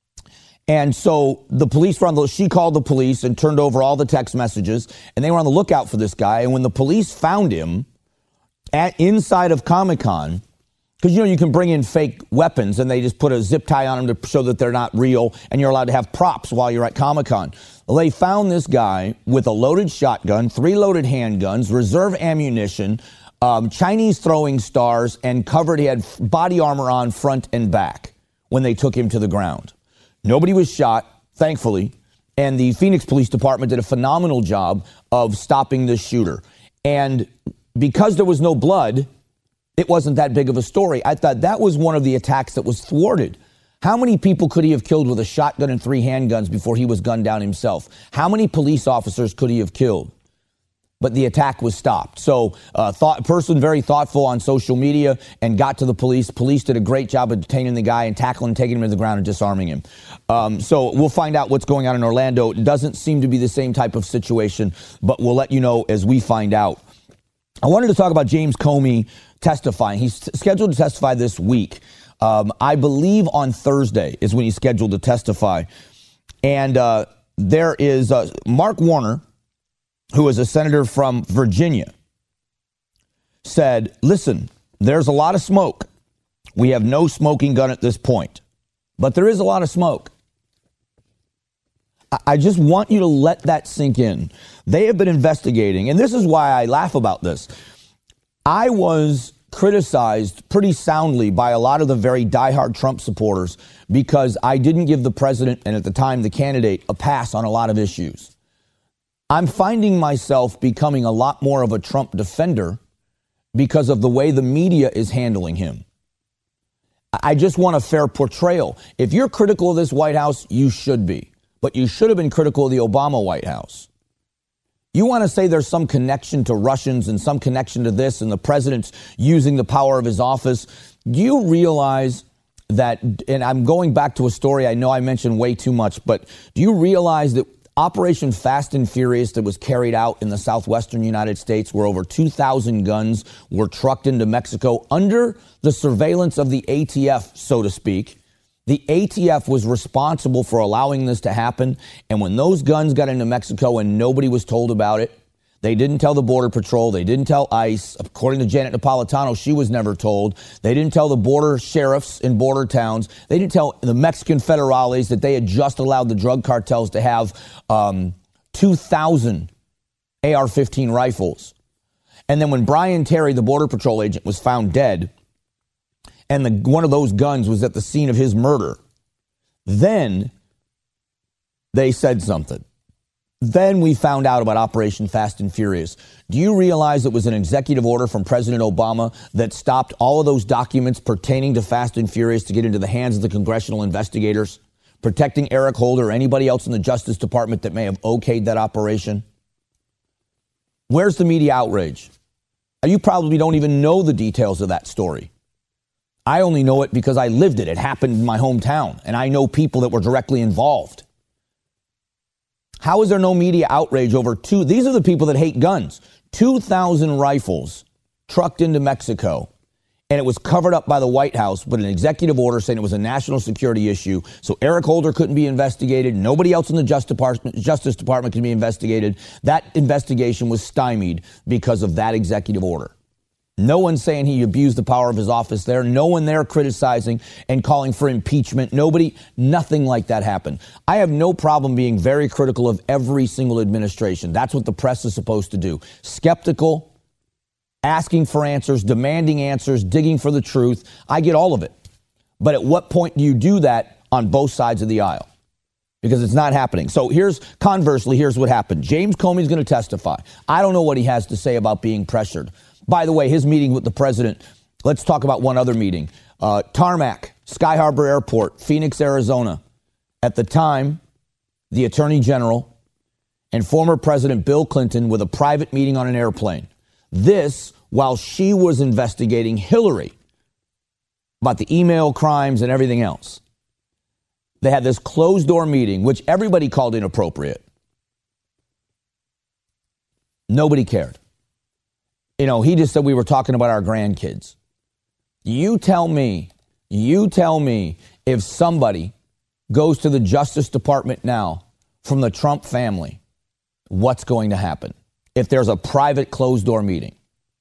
C: so the police she called the police and turned over all the text messages, and they were on the lookout for this guy. And when the police found him inside of Comic-Con, because, you can bring in fake weapons and they just put a zip tie on them to show that they're not real, and you're allowed to have props while you're at Comic-Con. Well, they found this guy with a loaded shotgun, 3 loaded handguns, reserve ammunition, Chinese throwing stars, and he had body armor on front and back when they took him to the ground. Nobody was shot, thankfully, and the Phoenix Police Department did a phenomenal job of stopping this shooter. And because there was no blood, it wasn't that big of a story. I thought that was one of the attacks that was thwarted. How many people could he have killed with a shotgun and 3 handguns before he was gunned down himself? How many police officers could he have killed? But the attack was stopped. So person very thoughtful on social media and got to the police. Police did a great job of detaining the guy and tackling, taking him to the ground and disarming him. So we'll find out what's going on in Orlando. It doesn't seem to be the same type of situation, but we'll let you know as we find out. I wanted to talk about James Comey testifying. He's scheduled to testify this week. I believe on Thursday is when he's scheduled to testify. And there is Mark Warner, who is a senator from Virginia, said, listen, there's a lot of smoke. We have no smoking gun at this point, but there is a lot of smoke. I just want you to let that sink in. They have been investigating, and this is why I laugh about this. I was criticized pretty soundly by a lot of the very diehard Trump supporters because I didn't give the president, and at the time the candidate, a pass on a lot of issues. I'm finding myself becoming a lot more of a Trump defender because of the way the media is handling him. I just want a fair portrayal. If you're critical of this White House, you should be. But you should have been critical of the Obama White House. You want to say there's some connection to Russians and some connection to this and the president's using the power of his office. Do you realize that, and I'm going back to a story I know I mentioned way too much, but do you realize that Operation Fast and Furious that was carried out in the southwestern United States, where over 2,000 guns were trucked into Mexico under the surveillance of the ATF, so to speak? The ATF was responsible for allowing this to happen. And when those guns got into Mexico and nobody was told about it, they didn't tell the Border Patrol. They didn't tell ICE. According to Janet Napolitano, she was never told. They didn't tell the border sheriffs in border towns. They didn't tell the Mexican federales that they had just allowed the drug cartels to have 2,000 AR-15 rifles. And then when Brian Terry, the Border Patrol agent, was found dead, and one of those guns was at the scene of his murder, then they said something. Then we found out about Operation Fast and Furious. Do you realize it was an executive order from President Obama that stopped all of those documents pertaining to Fast and Furious to get into the hands of the congressional investigators, protecting Eric Holder or anybody else in the Justice Department that may have okayed that operation? Where's the media outrage? You probably don't even know the details of that story. I only know it because I lived it. It happened in my hometown, and I know people that were directly involved. How is there no media outrage over these are the people that hate guns, 2,000 rifles trucked into Mexico, and it was covered up by the White House with an executive order saying it was a national security issue. So Eric Holder couldn't be investigated. Nobody else in the Justice Department could be investigated. That investigation was stymied because of that executive order. No one saying he abused the power of his office there. No one there criticizing and calling for impeachment. Nothing like that happened. I have no problem being very critical of every single administration. That's what the press is supposed to do. Skeptical, asking for answers, demanding answers, digging for the truth. I get all of it. But at what point do you do that on both sides of the aisle? Because it's not happening. So conversely, here's what happened. James Comey's going to testify. I don't know what he has to say about being pressured. By the way, his meeting with the president, let's talk about one other meeting. Tarmac, Sky Harbor Airport, Phoenix, Arizona. At the time, the Attorney General and former President Bill Clinton with a private meeting on an airplane. This, while she was investigating Hillary about the email crimes and everything else. They had this closed-door meeting, which everybody called inappropriate. Nobody cared. He just said we were talking about our grandkids. You tell me if somebody goes to the Justice Department now from the Trump family, what's going to happen if there's a private closed-door meeting?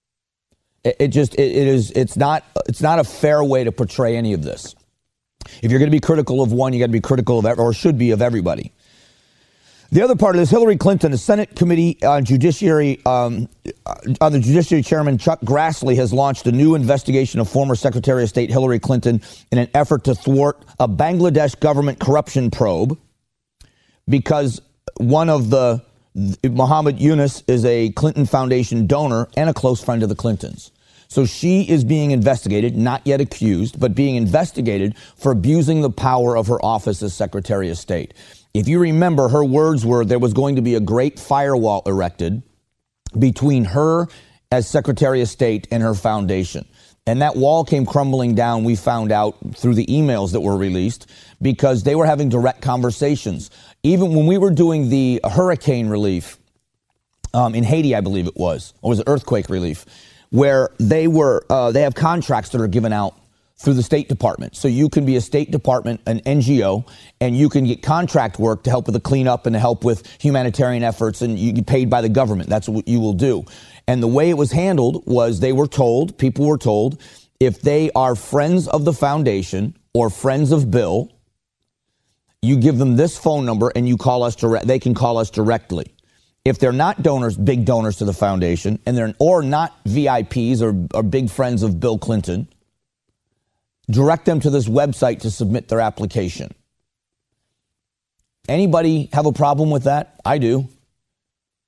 C: It's not a fair way to portray any of this. If you're going to be critical of one, you got to be critical of, or should be, of everybody. The other part of this, Hillary Clinton, the Senate Committee on Judiciary, on the Judiciary Chairman Chuck Grassley has launched a new investigation of former Secretary of State Hillary Clinton in an effort to thwart a Bangladesh government corruption probe, because one of Muhammad Yunus is a Clinton Foundation donor and a close friend of the Clintons. So she is being investigated, not yet accused, but being investigated for abusing the power of her office as Secretary of State. If you remember, her words were there was going to be a great firewall erected between her as Secretary of State and her foundation. And that wall came crumbling down, we found out through the emails that were released, because they were having direct conversations. Even when we were doing the hurricane relief in Haiti, I believe it was, or was it earthquake relief, where they have contracts that are given out through the State Department. So you can be a State Department, an NGO, and you can get contract work to help with the cleanup and to help with humanitarian efforts, and you get paid by the government. That's what you will do. And the way it was handled was people were told, if they are friends of the foundation or friends of Bill, you give them this phone number and you call us they can call us directly. If they're not donors, big donors to the foundation, or not VIPs or big friends of Bill Clinton, direct them to this website to submit their application. Anybody have a problem with that? I do.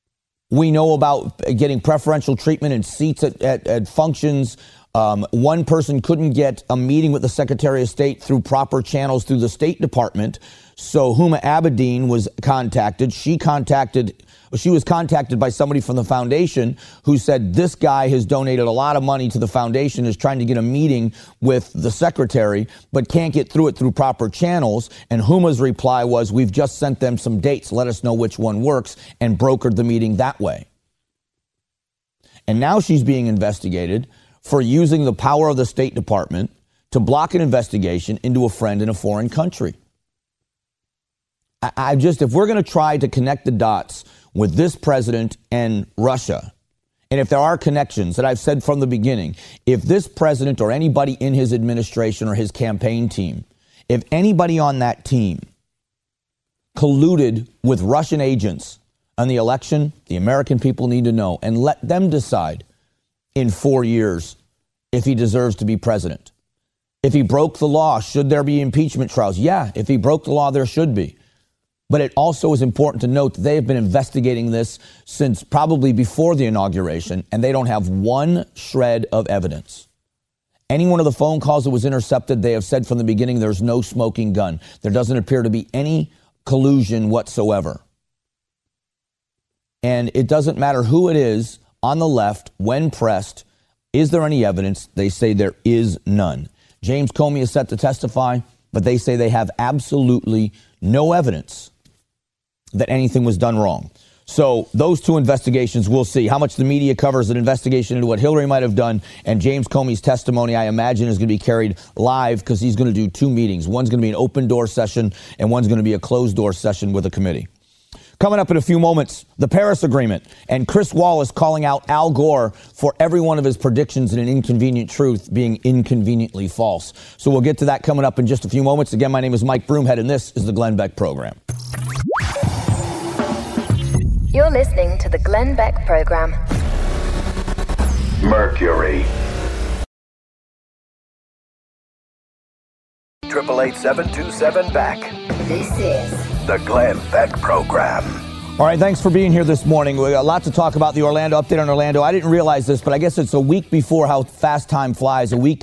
C: We know about getting preferential treatment and seats at functions. One person couldn't get a meeting with the Secretary of State through proper channels through the State Department. So Huma Abedin was contacted. She was contacted by somebody from the foundation who said this guy has donated a lot of money to the foundation, is trying to get a meeting with the secretary, but can't get through it through proper channels. And Huma's reply was, we've just sent them some dates. Let us know which one works, and brokered the meeting that way. And now she's being investigated for using the power of the State Department to block an investigation into a friend in a foreign country. If we're going to try to connect the dots with this president and Russia, and if there are connections that I've said from the beginning, if this president or anybody in his administration or his campaign team, if anybody on that team colluded with Russian agents on the election, the American people need to know, and let them decide in 4 years if he deserves to be president. If he broke the law, should there be impeachment trials? Yeah, if he broke the law, there should be. But it also is important to note that they have been investigating this since probably before the inauguration, and they don't have one shred of evidence. Any one of the phone calls that was intercepted, they have said from the beginning there's no smoking gun. There doesn't appear to be any collusion whatsoever. And it doesn't matter who it is on the left, when pressed, is there any evidence? They say there is none. James Comey is set to testify, but they say they have absolutely no evidence that anything was done wrong. So those two investigations, we'll see. How much the media covers an investigation into what Hillary might have done, and James Comey's testimony, I imagine, is going to be carried live because he's going to do two meetings. One's going to be an open door session, and one's going to be a closed door session with a committee. Coming up in a few moments, the Paris Agreement, and Chris Wallace calling out Al Gore for every one of his predictions in An Inconvenient Truth being inconveniently false. So we'll get to that coming up in just a few moments. Again, my name is Mike Broomhead, and this is the Glenn Beck Program.
B: You're listening to the Glenn Beck Program.
D: Mercury. 888-727-BECK.
B: This is
D: The Glenn Beck Program.
C: All right, thanks for being here this morning. We got a lot to talk about. The Orlando update on Orlando. I didn't realize this, but I guess it's a week before, how fast time flies, a week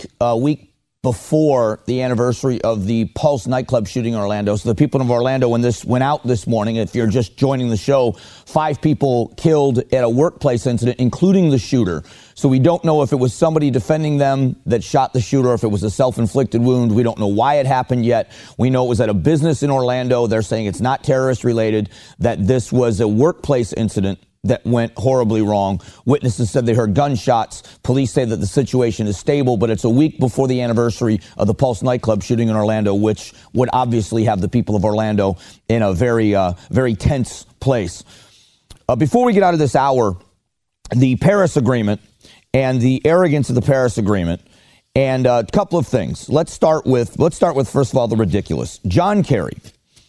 C: before the anniversary of the Pulse nightclub shooting in Orlando. So the people of Orlando, when this went out this morning, if you're just joining the show, 5 people killed at a workplace incident, including the shooter. So we don't know if it was somebody defending them that shot the shooter, or if it was a self-inflicted wound. We don't know why it happened yet. We know it was at a business in Orlando. They're saying it's not terrorist related, that this was a workplace incident that went horribly wrong. Witnesses said they heard gunshots. Police say that the situation is stable, but it's a week before the anniversary of the Pulse nightclub shooting in Orlando, which would obviously have the people of Orlando in a very, very tense place. Before we get out of this hour, the Paris Agreement and the arrogance of the Paris Agreement, and a couple of things. Let's start with first of all, the ridiculous. John Kerry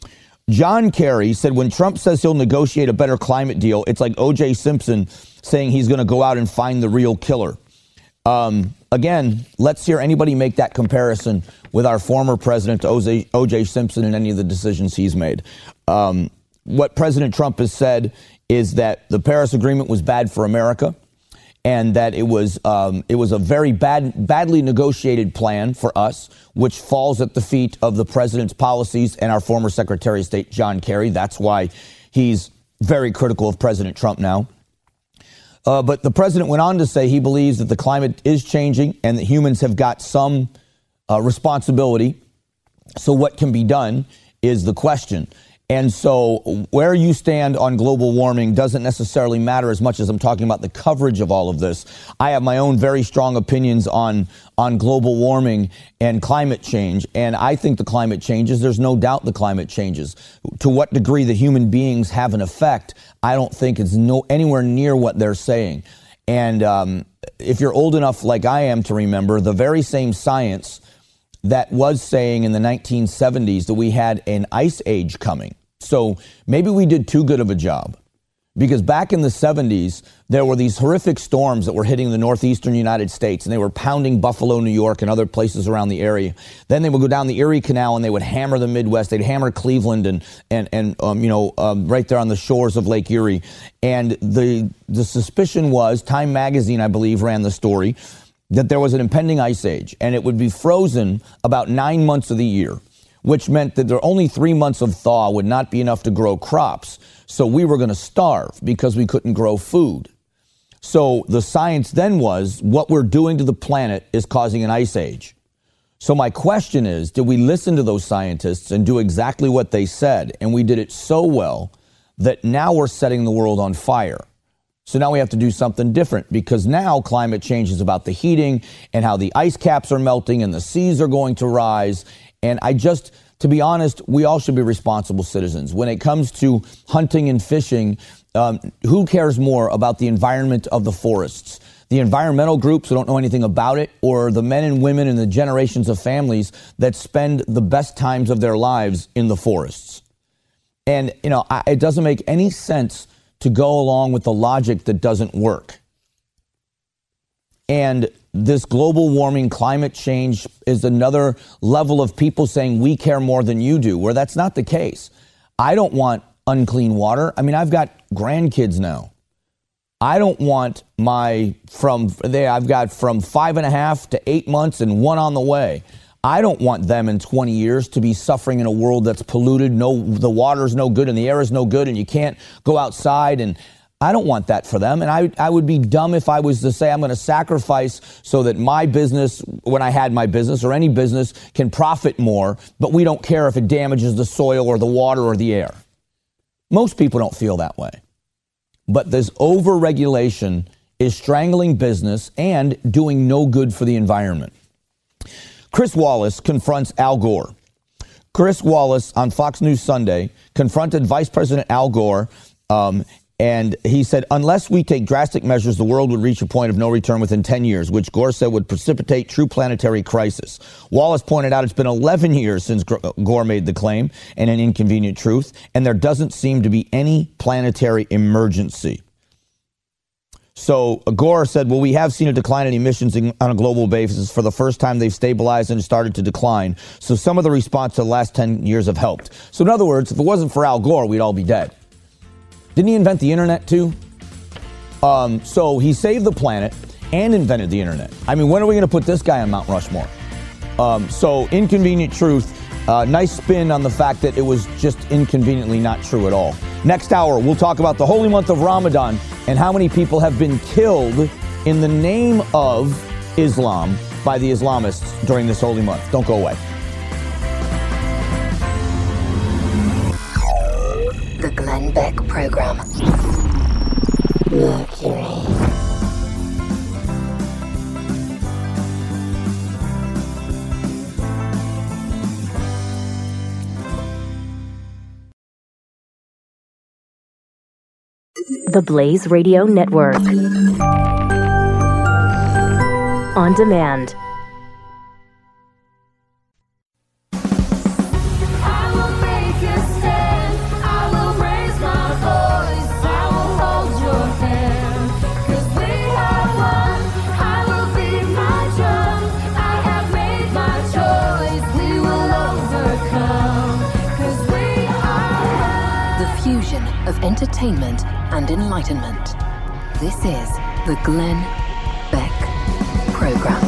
C: said when Trump says he'll negotiate a better climate deal, it's like O.J. Simpson saying he's going to go out and find the real killer. Again, let's hear anybody make that comparison with our former president, O.J. Simpson, and any of the decisions he's made. What President Trump has said is that the Paris Agreement was bad for America, and that it was a very badly negotiated plan for us, which falls at the feet of the president's policies and our former Secretary of State, John Kerry. That's why he's very critical of President Trump now. But the president went on to say he believes that the climate is changing and that humans have got some responsibility. So what can be done is the question. And so where you stand on global warming doesn't necessarily matter as much as I'm talking about the coverage of all of this. I have my own very strong opinions on global warming and climate change. And I think the climate changes. There's no doubt the climate changes. To what degree the human beings have an effect, I don't think it's anywhere near what they're saying. And if you're old enough like I am to remember, the very same science that was saying in the 1970s that we had an ice age coming. So maybe we did too good of a job. Because back in the 70s, there were these horrific storms that were hitting the northeastern United States, and they were pounding Buffalo, New York, and other places around the area. Then they would go down the Erie Canal, and they would hammer the Midwest. They'd hammer Cleveland and right there on the shores of Lake Erie. And the suspicion was, Time Magazine, I believe, ran the story, that there was an impending ice age, and it would be frozen about 9 months of the year, which meant that there only 3 months of thaw would not be enough to grow crops. So we were going to starve because we couldn't grow food. So the science then was, what we're doing to the planet is causing an ice age. So my question is, did we listen to those scientists and do exactly what they said? And we did it so well that now we're setting the world on fire. So now we have to do something different, because now climate change is about the heating and how the ice caps are melting and the seas are going to rise. And to be honest, we all should be responsible citizens. When it comes to hunting and fishing, who cares more about the environment of the forests? The environmental groups who don't know anything about it, or the men and women and the generations of families that spend the best times of their lives in the forests? And, it doesn't make any sense to go along with the logic that doesn't work. And this global warming, climate change is another level of people saying we care more than you do, where that's not the case. I don't want unclean water. I mean, I've got grandkids now. I don't want I've got from 5.5 to 8 months and one on the way. I don't want them in 20 years to be suffering in a world that's polluted. The water's no good and the air is no good and you can't go outside, and I don't want that for them. And I would be dumb if I was to say I'm going to sacrifice so that my business, when I had my business, or any business, can profit more, but we don't care if it damages the soil or the water or the air. Most people don't feel that way. But this overregulation is strangling business and doing no good for the environment. Chris Wallace confronts Al Gore. Chris Wallace on Fox News Sunday confronted Vice President Al Gore, and he said, unless we take drastic measures, the world would reach a point of no return within 10 years, which Gore said would precipitate true planetary crisis. Wallace pointed out it's been 11 years since Gore made the claim, and an inconvenient truth, and there doesn't seem to be any planetary emergency. So Gore said, well, we have seen a decline in emissions on a global basis. For the first time, they've stabilized and started to decline. So some of the response to the last 10 years have helped. So in other words, if it wasn't for Al Gore, we'd all be dead. Didn't he invent the internet too? So he saved the planet and invented the internet. I mean, when are we going to put this guy on Mount Rushmore? So inconvenient truth. Nice spin on the fact that it was just inconveniently not true at all. Next hour, we'll talk about the holy month of Ramadan and how many people have been killed in the name of Islam by the Islamists during this holy month. Don't go away.
B: The Glenn Beck Program. Mercury.
A: The Blaze Radio Network. On demand.
B: Of entertainment and enlightenment. This is the Glenn Beck Program.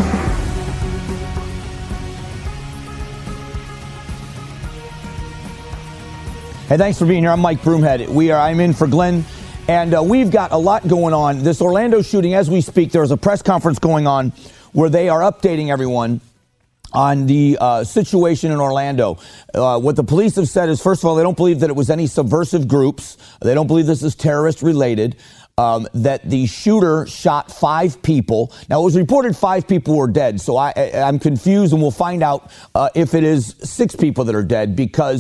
C: Hey, thanks for being here. I'm Mike Broomhead. I'm in for Glenn, and we've got a lot going on. This Orlando shooting, as we speak, there's a press conference going on where they are updating everyone on the situation in Orlando. What the police have said is, first of all, they don't believe that it was any subversive groups. They don't believe this is terrorist related. That the shooter shot 5 people. Now, it was reported 5 people were dead, so I'm confused, and we'll find out if it is 6 people that are dead, because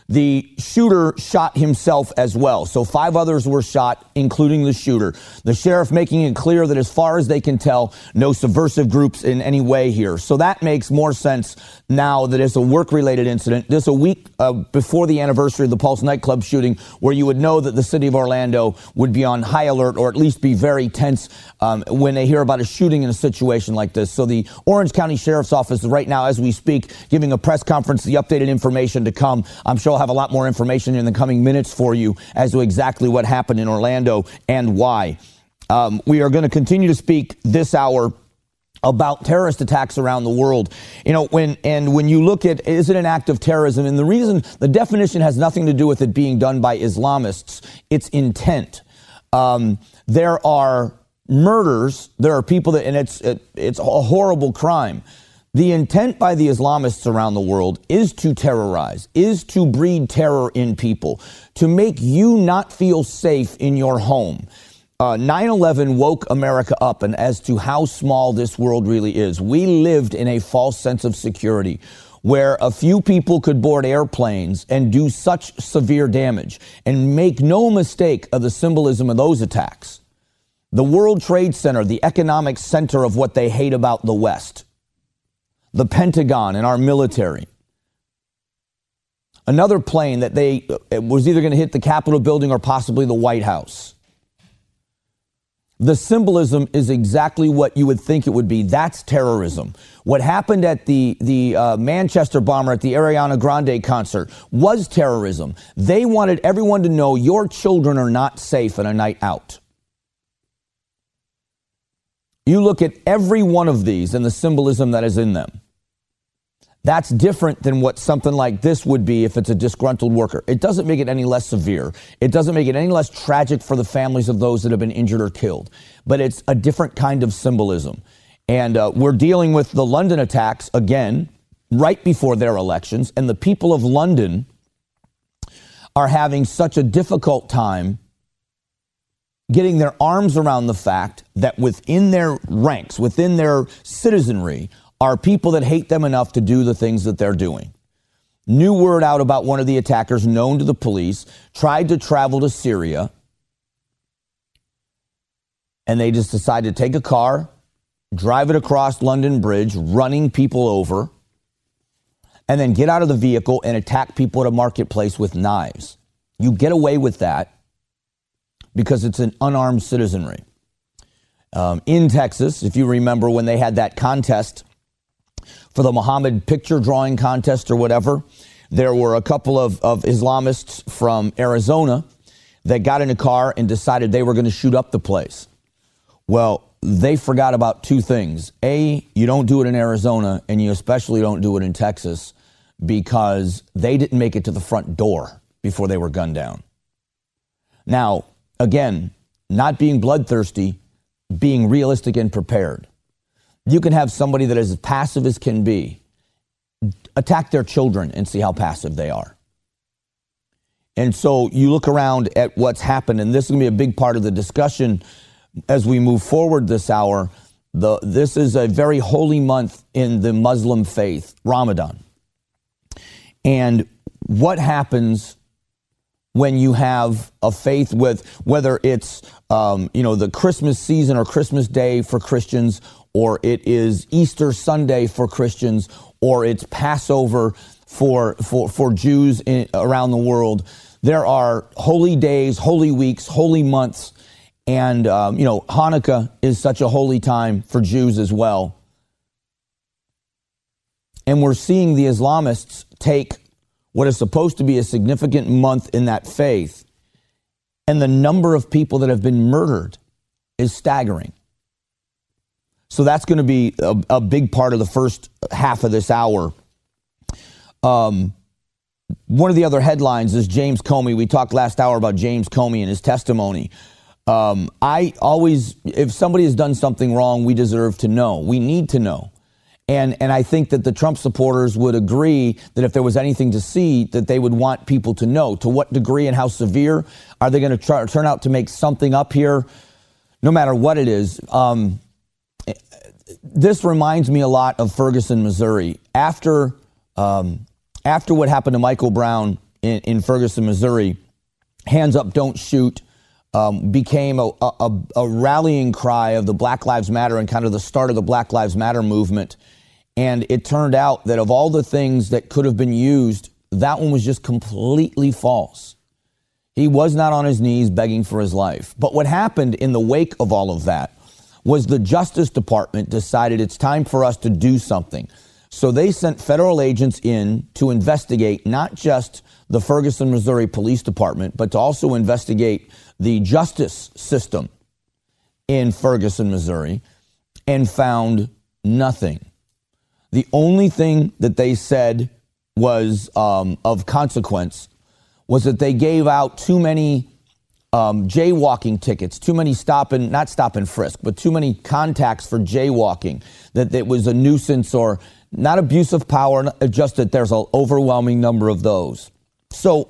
C: The shooter shot himself as well. So 5 others were shot, including the shooter. The sheriff making it clear that as far as they can tell, no subversive groups in any way here. So that makes more sense now that it's a work-related incident. This a week before the anniversary of the Pulse nightclub shooting, where you would know that the city of Orlando would be on high alert, or at least be very tense when they hear about a shooting in a situation like this. So the Orange County Sheriff's Office right now, as we speak, giving a press conference, the updated information to come. I'm sure I'll have a lot more information in the coming minutes for you as to exactly what happened in Orlando and why. We are going to continue to speak this hour about terrorist attacks around the world. You know, when you look at, is it an act of terrorism? And the reason, the definition has nothing to do with it being done by Islamists. It's intent. There are murders. There are people that, and it's a horrible crime. The intent by the Islamists around the world is to terrorize, is to breed terror in people, to make you not feel safe in your home. 9/11 woke America up and as to how small this world really is. We lived in a false sense of security where a few people could board airplanes and do such severe damage. And make no mistake of the symbolism of those attacks. The World Trade Center, the economic center of what they hate about the West. The Pentagon and our military. Another plane that it was either going to hit the Capitol building or possibly the White House. The symbolism is exactly what you would think it would be. That's terrorism. What happened at the Manchester bomber at the Ariana Grande concert was terrorism. They wanted everyone to know your children are not safe on a night out. You look at every one of these and the symbolism that is in them. That's different than what something like this would be if it's a disgruntled worker. It doesn't make it any less severe. It doesn't make it any less tragic for the families of those that have been injured or killed. But it's a different kind of symbolism. And we're dealing with the London attacks again, right before their elections. And the people of London are having such a difficult time getting their arms around the fact that within their ranks, within their citizenry, are people that hate them enough to do the things that they're doing. New word out about one of the attackers known to the police, tried to travel to Syria, and they just decided to take a car, drive it across London Bridge, running people over, and then get out of the vehicle and attack people at a marketplace with knives. You get away with that because it's an unarmed citizenry. In Texas, if you remember when they had that contest for the Muhammad picture drawing contest or whatever, there were a couple of Islamists from Arizona that got in a car and decided they were going to shoot up the place. Well, they forgot about 2 things. A, you don't do it in Arizona, and you especially don't do it in Texas because they didn't make it to the front door before they were gunned down. Now, again, not being bloodthirsty, being realistic and prepared. You can have somebody that is as passive as can be attack their children and see how passive they are. And so you look around at what's happened, and this is going to be a big part of the discussion as we move forward this hour. This is a very holy month in the Muslim faith, Ramadan. And what happens when you have a faith with, whether it's the Christmas season or Christmas Day for Christians, or it is Easter Sunday for Christians, or it's Passover for Jews around the world. There are holy days, holy weeks, holy months, and Hanukkah is such a holy time for Jews as well. And we're seeing the Islamists take what is supposed to be a significant month in that faith, and the number of people that have been murdered is staggering. So that's going to be a big part of the first half of this hour. One of the other headlines is James Comey. We talked last hour about James Comey and his testimony. I always, if somebody has done something wrong, we deserve to know. We need to know. And I think that the Trump supporters would agree that if there was anything to see, that they would want people to know. To what degree and how severe? Are they going to turn out to make something up here? No matter what it is. This reminds me a lot of Ferguson, Missouri. After what happened to Michael Brown in Ferguson, Missouri, Hands Up, Don't Shoot, became a rallying cry of the Black Lives Matter and kind of the start of the Black Lives Matter movement. And it turned out that of all the things that could have been used, that one was just completely false. He was not on his knees begging for his life. But what happened in the wake of all of that was the Justice Department decided it's time for us to do something. So they sent federal agents in to investigate not just the Ferguson, Missouri Police Department, but to also investigate the justice system in Ferguson, Missouri, and found nothing. The only thing that they said was of consequence was that they gave out too many jaywalking tickets, too many not stop and frisk, but too many contacts for jaywalking, that it was a nuisance or not abuse of power, just that there's an overwhelming number of those. So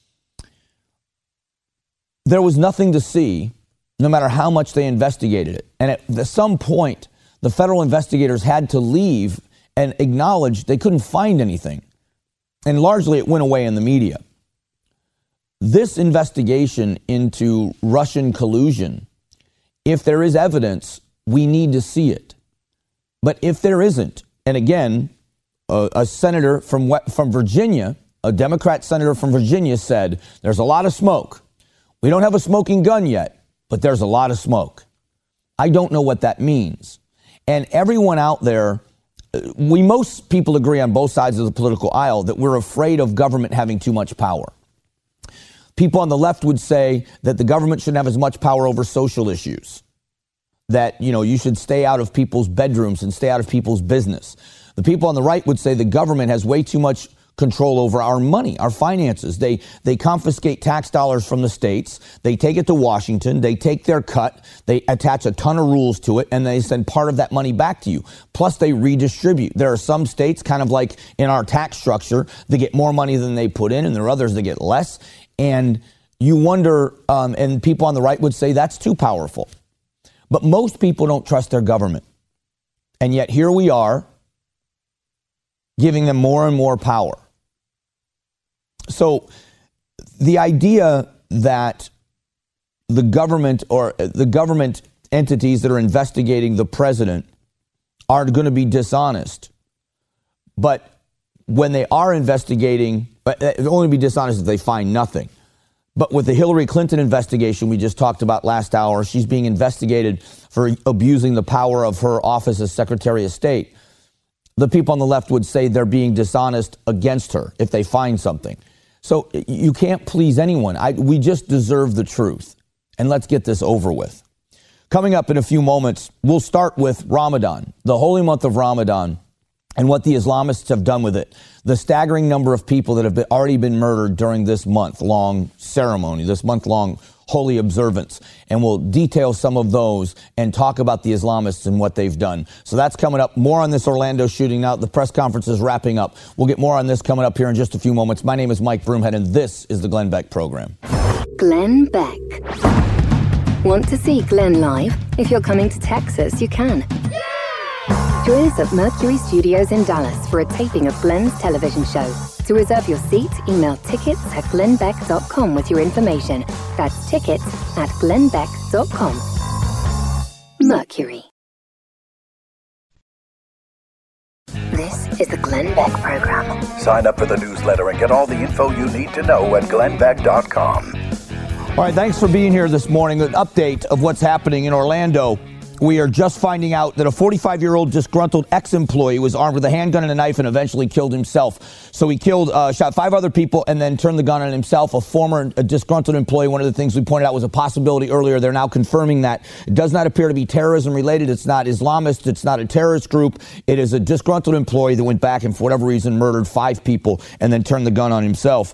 C: there was nothing to see, no matter how much they investigated it. And at some point, the federal investigators had to leave and acknowledge they couldn't find anything. And largely it went away in the media. This investigation into Russian collusion, if there is evidence, we need to see it. But if there isn't, and again, a senator from Virginia, a Democrat senator from Virginia said, there's a lot of smoke. We don't have a smoking gun yet, but there's a lot of smoke. I don't know what that means. And everyone out there, most people agree on both sides of the political aisle that we're afraid of government having too much power. People on the left would say that the government shouldn't have as much power over social issues, that, you should stay out of people's bedrooms and stay out of people's business. The people on the right would say the government has way too much control over our money, our finances. They confiscate tax dollars from the states. They take it to Washington. They take their cut. They attach a ton of rules to it, and they send part of that money back to you. Plus, they redistribute. There are some states, kind of like in our tax structure, that get more money than they put in, and there are others that get less. And you wonder, and people on the right would say that's too powerful. But most people don't trust their government. And yet here we are, giving them more and more power. So the idea that the government or the government entities that are investigating the president are going to be dishonest, but when they are investigating, they'll only be dishonest if they find nothing. But with the Hillary Clinton investigation we just talked about last hour, she's being investigated for abusing the power of her office as Secretary of State. The people on the left would say they're being dishonest against her if they find something. So you can't please anyone. We just deserve the truth. And let's get this over with. Coming up in a few moments, we'll start with Ramadan, the holy month of Ramadan, and what the Islamists have done with it. The staggering number of people that have already been murdered during this month-long ceremony, this month-long holy observance. And we'll detail some of those and talk about the Islamists and what they've done. So that's coming up. More on this Orlando shooting now. The press conference is wrapping up. We'll get more on this coming up here in just a few moments. My name is Mike Broomhead, and this is the Glenn Beck Program.
B: Glenn Beck. Want to see Glenn live? If you're coming to Texas, you can. Join us at Mercury Studios in Dallas for a taping of Glenn's television show. To reserve your seat, email tickets@glennbeck.com with your information. That's tickets@glennbeck.com. Mercury. This is the Glenn Beck Program.
D: Sign up for the newsletter and get all the info you need to know at glennbeck.com.
C: All right, thanks for being here this morning. An update of what's happening in Orlando. We are just finding out that a 45-year-old disgruntled ex-employee was armed with a handgun and a knife and eventually killed himself. So he shot 5 other people and then turned the gun on himself. A disgruntled employee. One of the things we pointed out was a possibility earlier. They're now confirming that. It does not appear to be terrorism related. It's not Islamist. It's not a terrorist group. It is a disgruntled employee that went back and for whatever reason murdered 5 people and then turned the gun on himself.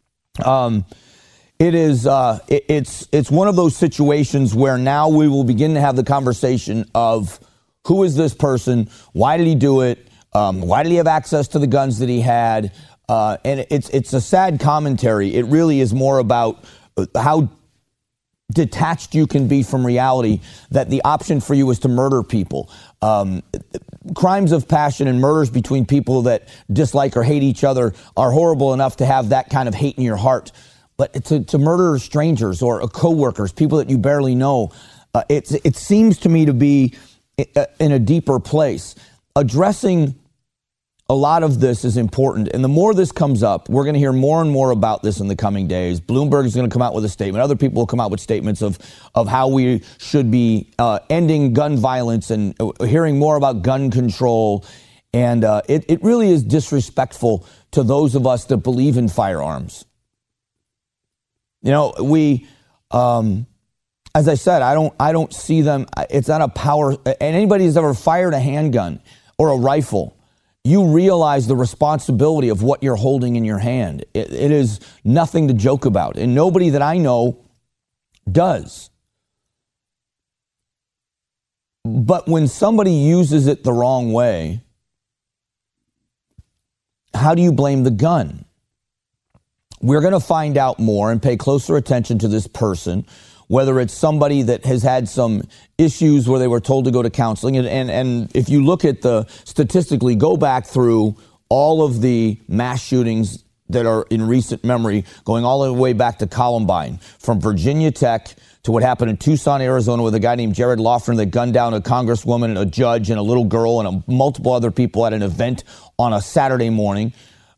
C: It's one of those situations where now we will begin to have the conversation of who is this person? Why did he do it? Why did he have access to the guns that he had? And it's a sad commentary. It really is more about how detached you can be from reality, that the option for you is to murder people. Crimes of passion and murders between people that dislike or hate each other are horrible enough to have that kind of hate in your heart. But to murder strangers or coworkers, people that you barely know, it seems to me to be in a deeper place. Addressing a lot of this is important. And the more this comes up, we're going to hear more and more about this in the coming days. Bloomberg is going to come out with a statement. Other people will come out with statements of how we should be ending gun violence and hearing more about gun control. And it really is disrespectful to those of us that believe in firearms. You know, we, as I said, I don't see them. It's not a power. And anybody who's ever fired a handgun or a rifle, you realize the responsibility of what you're holding in your hand. It is nothing to joke about. And nobody that I know does. But when somebody uses it the wrong way, how do you blame the gun? We're going to find out more and pay closer attention to this person, whether it's somebody that has had some issues where they were told to go to counseling. And if you look at statistically, go back through all of the mass shootings that are in recent memory, going all the way back to Columbine, from Virginia Tech to what happened in Tucson, Arizona, with a guy named Jared Loughran that gunned down a congresswoman and a judge and a little girl and multiple other people at an event on a Saturday morning.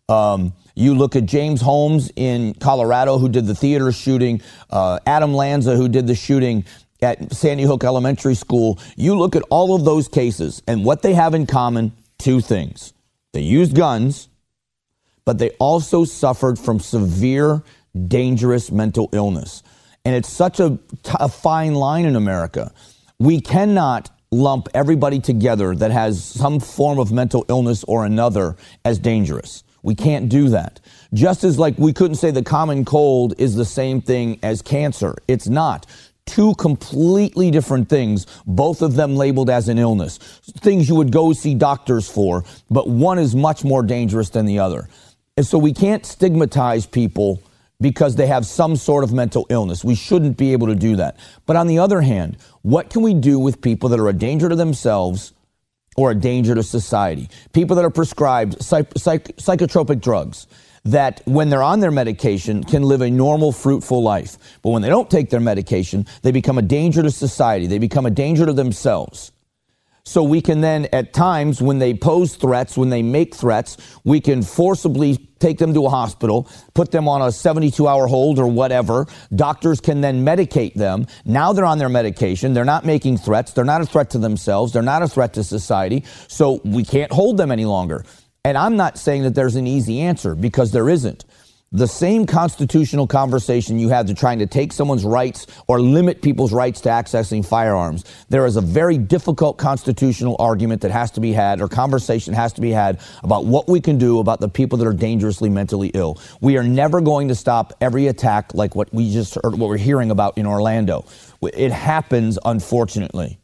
C: You look at James Holmes in Colorado, who did the theater shooting, Adam Lanza, who did the shooting at Sandy Hook Elementary School. You look at all of those cases, and what they have in common, two things. They used guns, but they also suffered from severe, dangerous mental illness. And it's such a fine line in America. We cannot lump everybody together that has some form of mental illness or another as dangerous. We can't do that. Just as like we couldn't say the common cold is the same thing as cancer. It's not. Two completely different things, both of them labeled as an illness. Things you would go see doctors for, but one is much more dangerous than the other. And so we can't stigmatize people because they have some sort of mental illness. We shouldn't be able to do that. But on the other hand, what can we do with people that are a danger to themselves or a danger to society? People that are prescribed psychotropic drugs that when they're on their medication can live a normal, fruitful life. But when they don't take their medication, they become a danger to society. They become a danger to themselves. So we can then, at times, when they pose threats, when they make threats, we can forcibly take them to a hospital, put them on a 72-hour hold or whatever. Doctors can then medicate them. Now they're on their medication. They're not making threats. They're not a threat to themselves. They're not a threat to society. So we can't hold them any longer. And I'm not saying that there's an easy answer, because there isn't. The same constitutional conversation you have to trying to take someone's rights or limit people's rights to accessing firearms, there is a very difficult constitutional argument that has to be had, or conversation has to be had, about what we can do about the people that are dangerously mentally ill. We are never going to stop every attack like what we just heard, what we're hearing about in Orlando. It happens, unfortunately.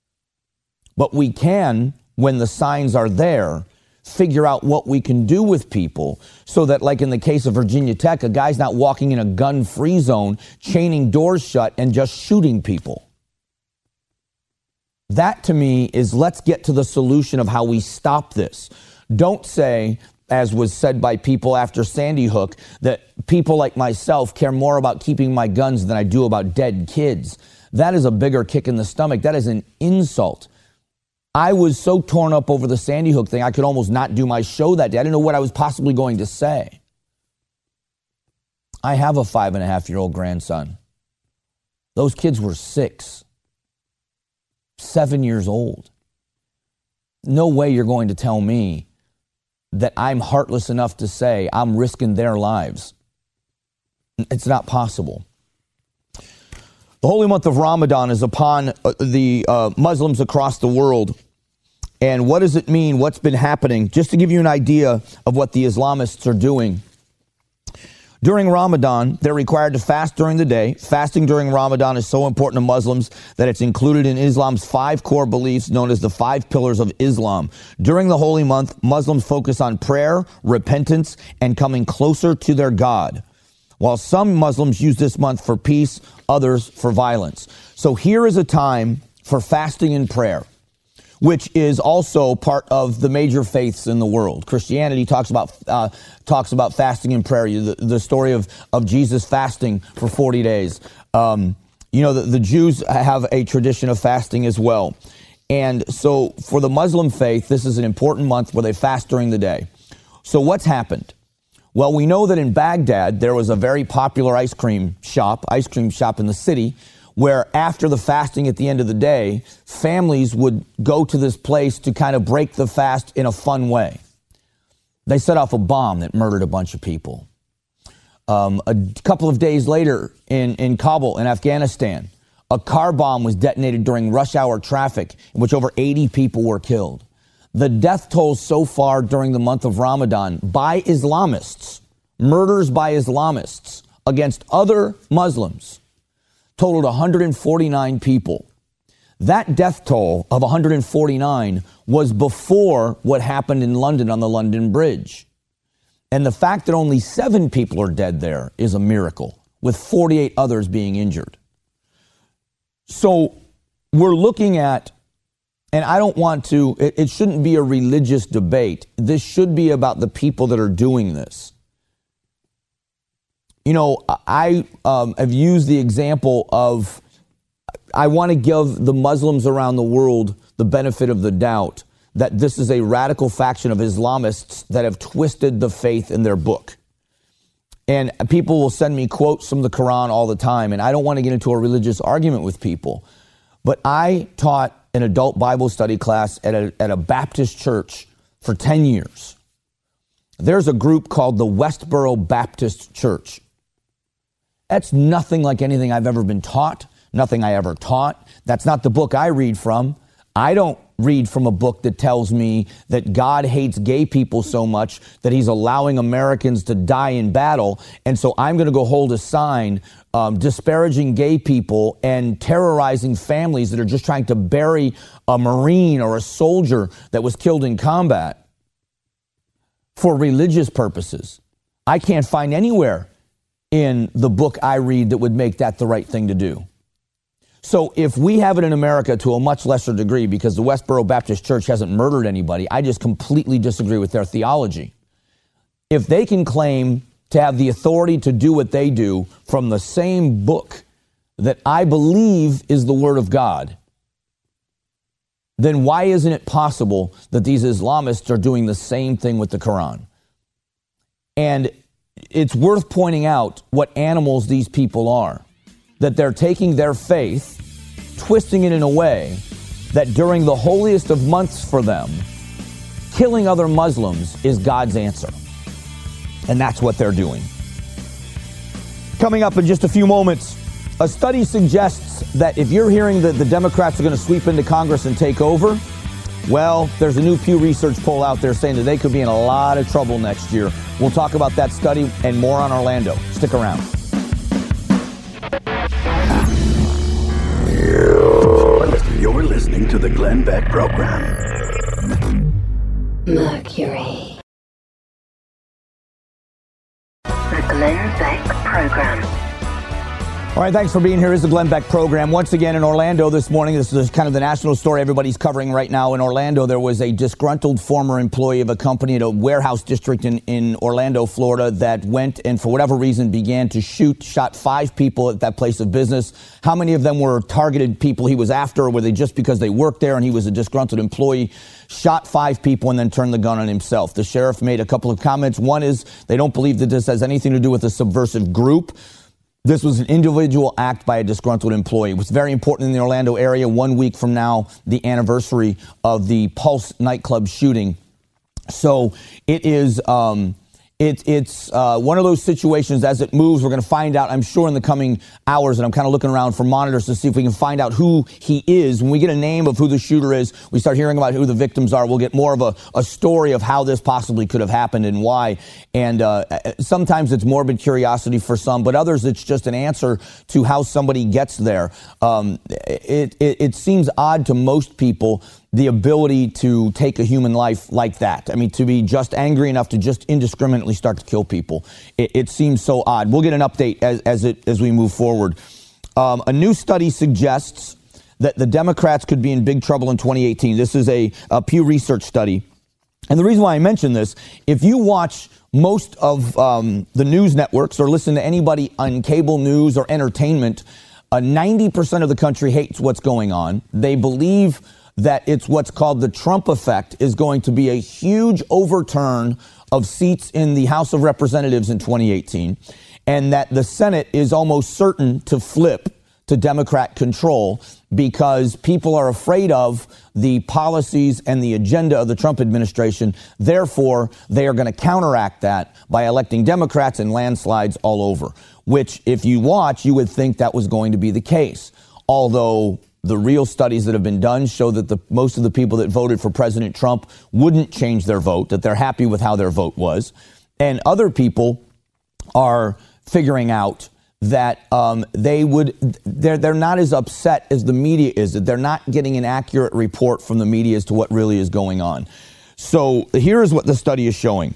C: But we can, when the signs are there, figure out what we can do with people so that, like in the case of Virginia Tech, a guy's not walking in a gun-free zone, chaining doors shut and just shooting people. That, to me, is let's get to the solution of how we stop this. Don't say, as was said by people after Sandy Hook, that people like myself care more about keeping my guns than I do about dead kids. That is a bigger kick in the stomach. That is an insult. I was so torn up over the Sandy Hook thing, I could almost not do my show that day. I didn't know what I was possibly going to say. I have a 5.5-year-old grandson. Those kids were 6, 7 years old. No way you're going to tell me that I'm heartless enough to say I'm risking their lives. It's not possible. The holy month of Ramadan is upon the Muslims across the world. And what does it mean? What's been happening? Just to give you an idea of what the Islamists are doing. During Ramadan, they're required to fast during the day. Fasting during Ramadan is so important to Muslims that it's included in Islam's 5 core beliefs known as the 5 pillars of Islam. During the holy month, Muslims focus on prayer, repentance, and coming closer to their God. While some Muslims use this month for peace, others for violence. So here is a time for fasting and prayer. which is also part of the major faiths in the world. Christianity talks about fasting and prayer. The story of Jesus fasting for 40 days. The Jews have a tradition of fasting as well. And so for the Muslim faith, this is an important month where they fast during the day. So what's happened? Well, we know that in Baghdad, there was a very popular ice cream shop in the city, where after the fasting at the end of the day, families would go to this place to kind of break the fast in a fun way. They set off a bomb that murdered a bunch of people. A couple of days later in Kabul, in Afghanistan, a car bomb was detonated during rush hour traffic, in which over 80 people were killed. The death toll so far during the month of Ramadan by Islamists, murders by Islamists against other Muslims, totaled 149 people. That death toll of 149 was before what happened in London on the London Bridge. And the fact that only 7 people are dead there is a miracle, with 48 others being injured. So we're looking at, and I don't want to, it shouldn't be a religious debate. This should be about the people that are doing this. I have used the example of, I want to give the Muslims around the world the benefit of the doubt that this is a radical faction of Islamists that have twisted the faith in their book. And people will send me quotes from the Quran all the time, and I don't want to get into a religious argument with people. But I taught an adult Bible study class at a Baptist church for 10 years. There's a group called the Westboro Baptist Church. That's nothing like anything I've ever been taught, nothing I ever taught. That's not the book I read from. I don't read from a book that tells me that God hates gay people so much that he's allowing Americans to die in battle. And so I'm going to go hold a sign disparaging gay people and terrorizing families that are just trying to bury a Marine or a soldier that was killed in combat for religious purposes. I can't find anywhere in the book I read that would make that the right thing to do. So if we have it in America to a much lesser degree, because the Westboro Baptist Church hasn't murdered anybody, I just completely disagree with their theology. If they can claim to have the authority to do what they do from the same book that I believe is the Word of God, then why isn't it possible that these Islamists are doing the same thing with the Quran? And it's worth pointing out what animals these people are. That they're taking their faith, twisting it in a way that during the holiest of months for them, killing other Muslims is God's answer. And that's what they're doing. Coming up in just a few moments, a study suggests that if you're hearing that the Democrats are going to sweep into Congress and take over, well, there's a new Pew Research poll out there saying that they could be in a lot of trouble next year. We'll talk about that study and more on Orlando. Stick around.
D: You're listening to the Glenn Beck Program.
B: Mercury. The Glenn Beck Program.
C: All right, thanks for being here. This is the Glenn Beck Program. Once again in Orlando this morning, this is kind of the national story everybody's covering right now. In Orlando, there was a disgruntled former employee of a company at a warehouse district in Orlando, Florida, that went and for whatever reason began to shot 5 people at that place of business. How many of them were targeted people he was after, or were they just because they worked there and he was a disgruntled employee? Shot 5 people and then turned the gun on himself. The sheriff made a couple of comments. One is they don't believe that this has anything to do with a subversive group. This was an individual act by a disgruntled employee. It was very important in the Orlando area. 1 week from now, the anniversary of the Pulse nightclub shooting. So it is, it's one of those situations as it moves. We're going to find out, I'm sure, in the coming hours, and I'm kind of looking around for monitors to see if we can find out who he is. When we get a name of who the shooter is, we start hearing about who the victims are. We'll get more of a story of how this possibly could have happened and why. And sometimes it's morbid curiosity for some, but others it's just an answer to how somebody gets there. It seems odd to most people, the ability to take a human life like that. I mean, to be just angry enough to just indiscriminately start to kill people. It seems so odd. We'll get an update as we move forward. A new study suggests that the Democrats could be in big trouble in 2018. This is a Pew Research study. And the reason why I mention this, if you watch most of the news networks or listen to anybody on cable news or entertainment, 90% of the country hates what's going on. They believe that it's what's called the Trump effect is going to be a huge overturn of seats in the House of Representatives in 2018, and that the Senate is almost certain to flip to Democrat control because people are afraid of the policies and the agenda of the Trump administration. Therefore, they are going to counteract that by electing Democrats in landslides all over, which if you watch, you would think that was going to be the case. Although the real studies that have been done show that most of the people that voted for President Trump wouldn't change their vote, that they're happy with how their vote was. And other people are figuring out that they're not as upset as the media is, that they're not getting an accurate report from the media as to what really is going on. So here is what the study is showing.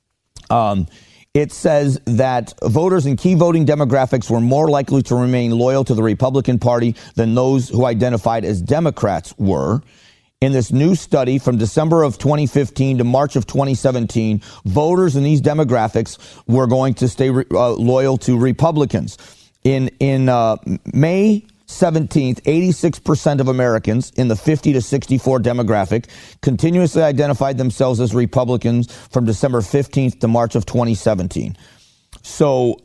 C: It says that voters in key voting demographics were more likely to remain loyal to the Republican Party than those who identified as Democrats were. In this new study from December of 2015 to March of 2017, voters in these demographics were going to stay loyal to Republicans. In May 17th, 86% of Americans in the 50 to 64 demographic continuously identified themselves as Republicans from December 15th to March of 2017. So,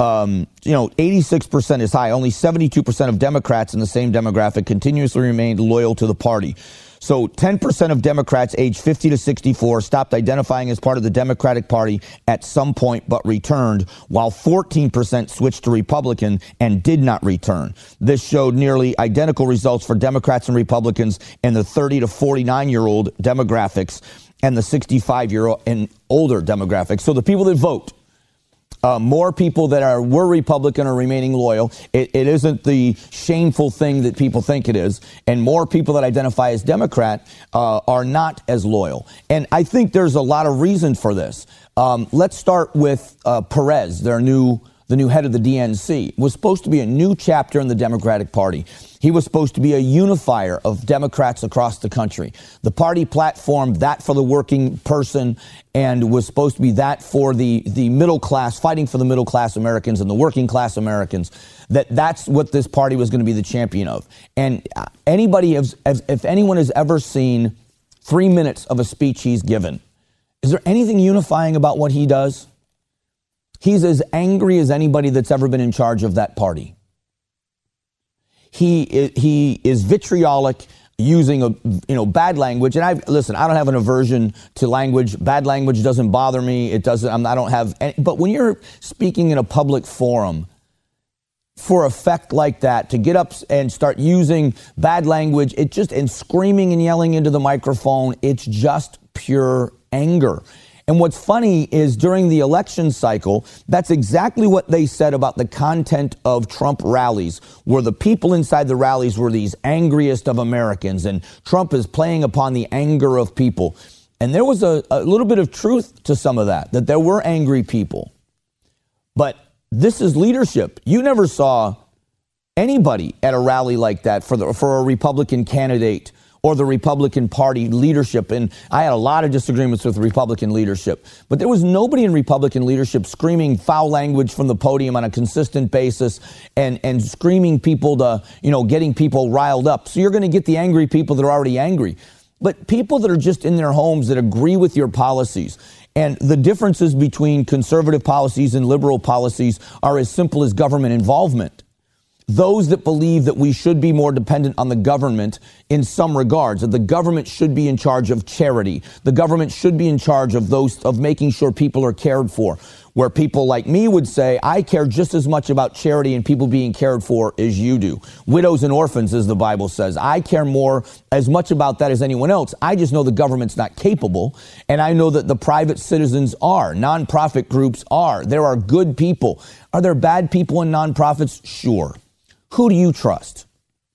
C: 86% is high. Only 72% of Democrats in the same demographic continuously remained loyal to the party. So 10% of Democrats aged 50 to 64 stopped identifying as part of the Democratic Party at some point but returned, while 14% switched to Republican and did not return. This showed nearly identical results for Democrats and Republicans in the 30 to 49-year-old demographics and the 65-year-old and older demographics. So the people that vote, more people that were Republican are remaining loyal. It isn't the shameful thing that people think it is. And more people that identify as Democrat are not as loyal. And I think there's a lot of reasons for this. Let's start with Perez, the new head of the DNC. It was supposed to be a new chapter in the Democratic Party. He was supposed to be a unifier of Democrats across the country. The party platform, that for the working person, and was supposed to be that for the middle class, fighting for the middle class Americans and the working class Americans. That's what this party was going to be the champion of. And if anyone has ever seen 3 minutes of a speech he's given, is there anything unifying about what he does? He's as angry as anybody that's ever been in charge of that party. He is vitriolic, using bad language. And I don't have an aversion to language. Bad language doesn't bother me. It doesn't. I don't have any, but when you're speaking in a public forum for effect like that, to get up and start using bad language, and screaming and yelling into the microphone, it's just pure anger. And what's funny is during the election cycle, that's exactly what they said about the content of Trump rallies, where the people inside the rallies were these angriest of Americans, and Trump is playing upon the anger of people. And there was a little bit of truth to some of that there were angry people. But this is leadership. You never saw anybody at a rally like that for a Republican candidate or the Republican Party leadership. And I had a lot of disagreements with Republican leadership. But there was nobody in Republican leadership screaming foul language from the podium on a consistent basis and screaming people to, getting people riled up. So you're going to get the angry people that are already angry. But people that are just in their homes that agree with your policies. And the differences between conservative policies and liberal policies are as simple as government involvement. Those that believe that we should be more dependent on the government in some regards, that the government should be in charge of charity. The government should be in charge of making sure people are cared for. Where people like me would say, I care just as much about charity and people being cared for as you do. Widows and orphans, as the Bible says. I care as much about that as anyone else. I just know the government's not capable. And I know that the private citizens are. Nonprofit groups are. There are good people. Are there bad people in nonprofits? Sure. Who do you trust?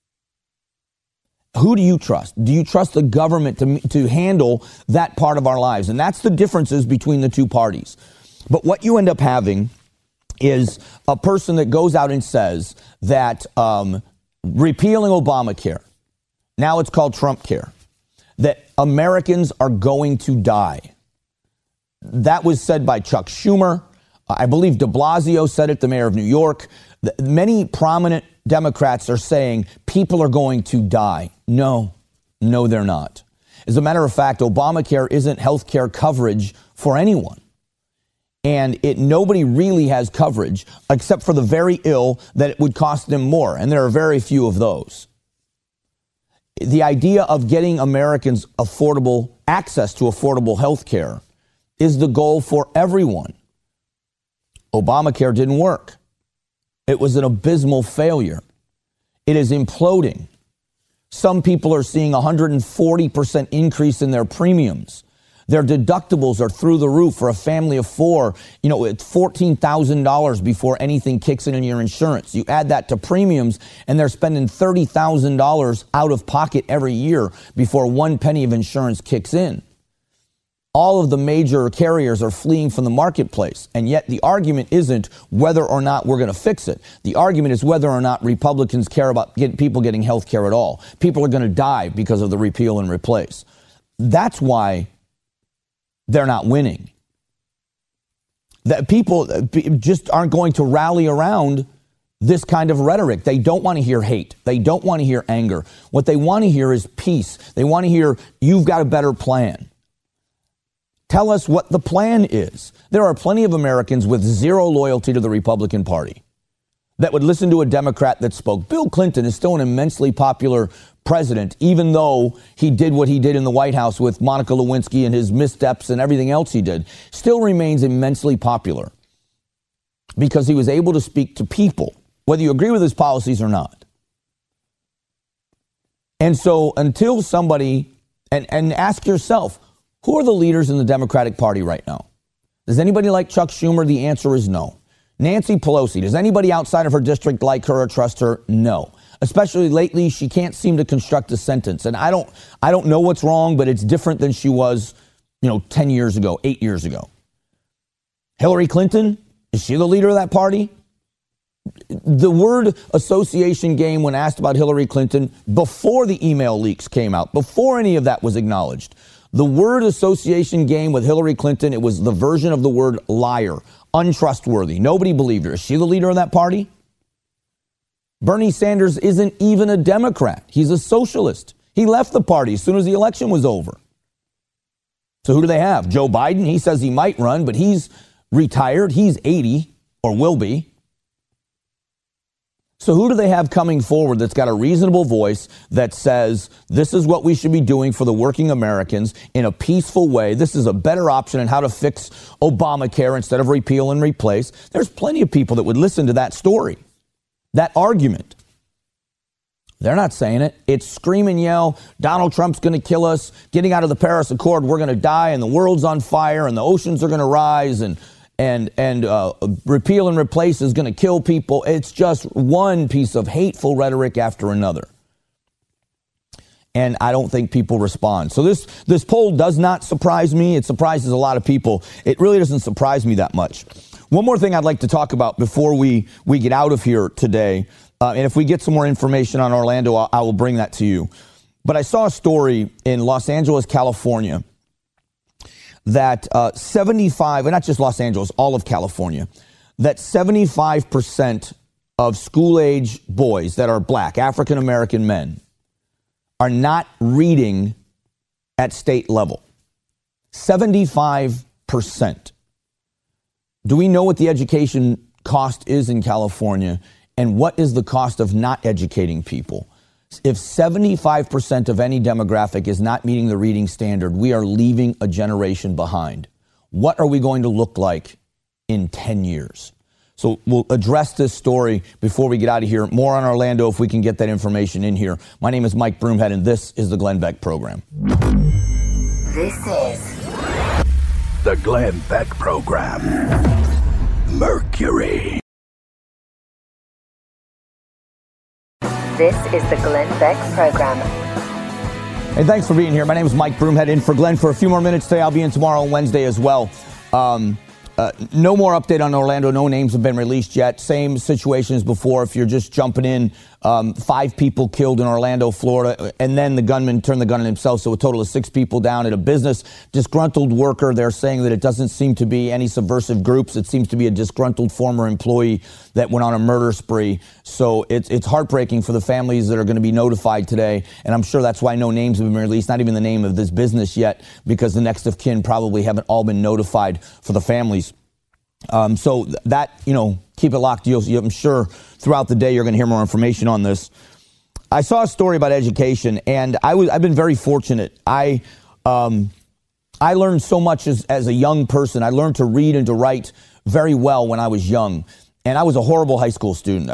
C: Who do you trust? Do you trust the government to handle that part of our lives? And that's the differences between the two parties. But what you end up having is a person that goes out and says that repealing Obamacare Now it's called Trump Care, that Americans are going to die. That was said by Chuck Schumer. I believe de Blasio said it, the mayor of New York. Many prominent Democrats are saying people are going to die. No, they're not. As a matter of fact, Obamacare isn't health care coverage for anyone. And nobody really has coverage except for the very ill that it would cost them more. And there are very few of those. The idea of getting Americans affordable access to affordable health care is the goal for everyone. Obamacare didn't work. It was an abysmal failure. It is imploding. Some people are seeing 140% increase in their premiums. Their deductibles are through the roof for a family of four. It's $14,000 before anything kicks in your insurance. You add that to premiums, and they're spending $30,000 out of pocket every year before one penny of insurance kicks in. All of the major carriers are fleeing from the marketplace, and yet the argument isn't whether or not we're going to fix it. The argument is whether or not Republicans care about people getting health care at all. People are going to die because of the repeal and replace. That's why they're not winning. That people just aren't going to rally around this kind of rhetoric. They don't want to hear hate. They don't want to hear anger. What they want to hear is peace. They want to hear, you've got a better plan. Tell us what the plan is. There are plenty of Americans with zero loyalty to the Republican Party that would listen to a Democrat that spoke. Bill Clinton is still an immensely popular president, even though he did what he did in the White House with Monica Lewinsky and his missteps and everything else he did, still remains immensely popular because he was able to speak to people, whether you agree with his policies or not. And so until somebody, and ask yourself, who are the leaders in the Democratic Party right now? Does anybody like Chuck Schumer? The answer is no. Nancy Pelosi, does anybody outside of her district like her or trust her? No. Especially lately, she can't seem to construct a sentence. And I don't know what's wrong, but it's different than she was, 10 years ago, 8 years ago. Hillary Clinton, is she the leader of that party? The word association game, when asked about Hillary Clinton, before the email leaks came out, before any of that was acknowledged, the word association game with Hillary Clinton, it was the version of the word liar, untrustworthy. Nobody believed her. Is she the leader of that party? Bernie Sanders isn't even a Democrat. He's a socialist. He left the party as soon as the election was over. So who do they have? Joe Biden, he says he might run, but he's retired. He's 80 or will be. So who do they have coming forward that's got a reasonable voice that says this is what we should be doing for the working Americans in a peaceful way? This is a better option in how to fix Obamacare instead of repeal and replace. There's plenty of people that would listen to that story, that argument. They're not saying it. It's scream and yell, Donald Trump's going to kill us, getting out of the Paris Accord, we're going to die, and the world's on fire, and the oceans are going to rise, and repeal and replace is going to kill people. It's just one piece of hateful rhetoric after another. And I don't think people respond. So this poll does not surprise me. It surprises a lot of people. It really doesn't surprise me that much. One more thing I'd like to talk about before we get out of here today. And if we get some more information on Orlando, I will bring that to you. But I saw a story in Los Angeles, California, that 75, and not just Los Angeles, all of California, that 75% of school-age boys that are black, African-American men, are not reading at state level. 75%. Do we know what the education cost is in California, and what is the cost of not educating people? If 75% of any demographic is not meeting the reading standard, we are leaving a generation behind. What are we going to look like in 10 years? So we'll address this story before we get out of here. More on Orlando if we can get that information in here. My name is Mike Broomhead, and this is the Glenn Beck Program.
B: This is
D: The Glenn Beck Program. Mercury.
B: This is the Glenn Beck Program.
C: Hey, thanks for being here. My name is Mike Broomhead, in for Glenn for a few more minutes today. I'll be in tomorrow and Wednesday as well. No more update on Orlando. No names have been released yet. Same situation as before. If you're just jumping in, 5 people killed in Orlando, Florida, and then the gunman turned the gun on himself, so a total of 6 people down at a business. Disgruntled worker, they're saying that it doesn't seem to be any subversive groups. It seems to be a disgruntled former employee that went on a murder spree. So it's heartbreaking for the families that are going to be notified today, and I'm sure that's why no names have been released, not even the name of this business yet, because the next of kin probably haven't all been notified for the families. So that, keep it locked. I'm sure throughout the day you're going to hear more information on this. I saw a story about education, and I've been very fortunate. I learned so much as a young person. I learned to read and to write very well when I was young. And I was a horrible high school student.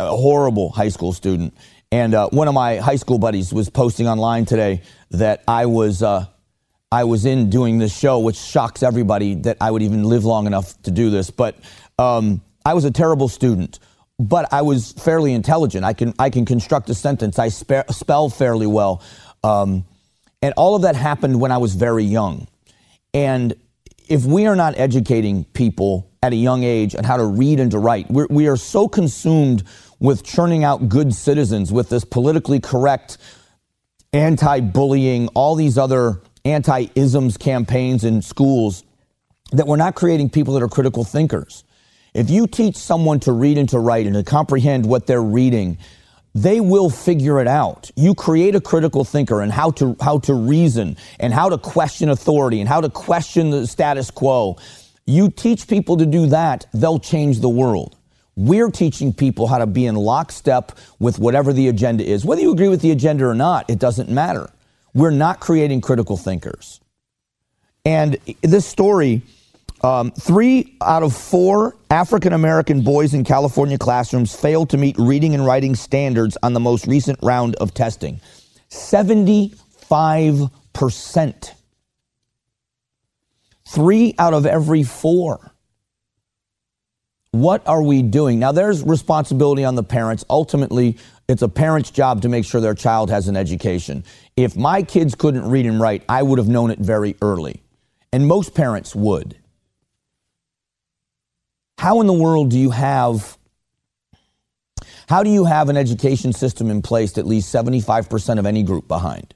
C: And one of my high school buddies was posting online today that I was in doing this show, which shocks everybody that I would even live long enough to do this. But I was a terrible student, but I was fairly intelligent. I can construct a sentence. I spell fairly well. And all of that happened when I was very young. And if we are not educating people at a young age on how to read and to write, we are so consumed with churning out good citizens with this politically correct, anti-bullying, all these other anti-isms campaigns in schools, that we're not creating people that are critical thinkers. If you teach someone to read and to write and to comprehend what they're reading, they will figure it out. You create a critical thinker and how to reason and how to question authority and how to question the status quo. You teach people to do that, they'll change the world. We're teaching people how to be in lockstep with whatever the agenda is. Whether you agree with the agenda or not, it doesn't matter. We're not creating critical thinkers. And this story, 3 out of 4 African-American boys in California classrooms failed to meet reading and writing standards on the most recent round of testing. 75%. 3 out of every 4. What are we doing? Now, there's responsibility on the parents. Ultimately, it's a parent's job to make sure their child has an education. If my kids couldn't read and write, I would have known it very early. And most parents would. How in the world do you have an education system in place that leaves 75% of any group behind?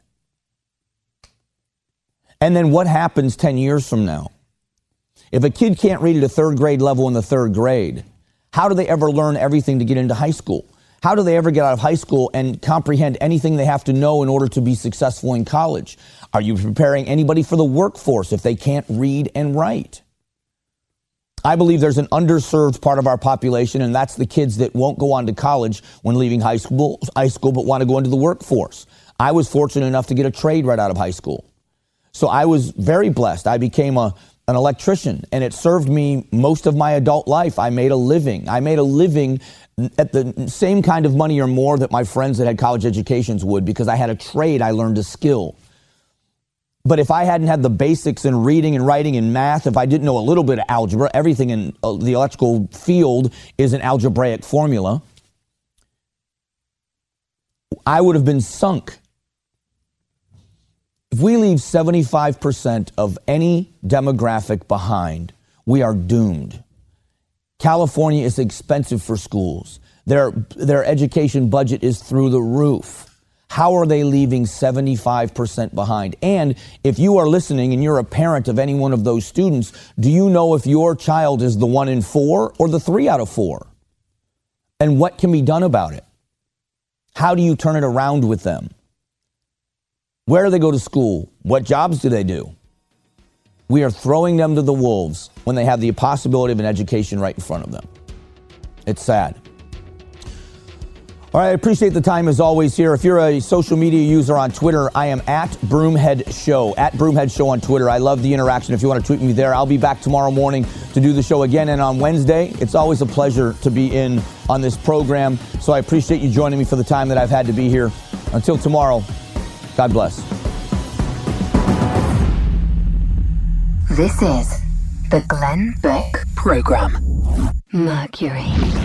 C: And then what happens 10 years from now? If a kid can't read at a 3rd grade level in the 3rd grade, how do they ever learn everything to get into high school? How do they ever get out of high school and comprehend anything they have to know in order to be successful in college? Are you preparing anybody for the workforce if they can't read and write? I believe there's an underserved part of our population, and that's the kids that won't go on to college when leaving high school, but want to go into the workforce. I was fortunate enough to get a trade right out of high school. So I was very blessed. I became an electrician, and it served me most of my adult life. I made a living. I made a living at the same kind of money or more that my friends that had college educations would, because I had a trade. I learned a skill. But if I hadn't had the basics in reading and writing and math, if I didn't know a little bit of algebra, everything in the electrical field is an algebraic formula, I would have been sunk. If we leave 75% of any demographic behind, we are doomed. California is expensive for schools. Their education budget is through the roof. How are they leaving 75% behind? And if you are listening and you're a parent of any one of those students, do you know if your child is the 1 in 4 or the 3 out of 4? And what can be done about it? How do you turn it around with them? Where do they go to school? What jobs do they do? We are throwing them to the wolves when they have the possibility of an education right in front of them. It's sad. All right, I appreciate the time as always here. If you're a social media user on Twitter, I am at Broomhead Show, at Broomhead Show on Twitter. I love the interaction. If you want to tweet me there, I'll be back tomorrow morning to do the show again. And on Wednesday, it's always a pleasure to be in on this program. So I appreciate you joining me for the time that I've had to be here. Until tomorrow, God bless.
B: This is the Glenn Beck Program. Mercury.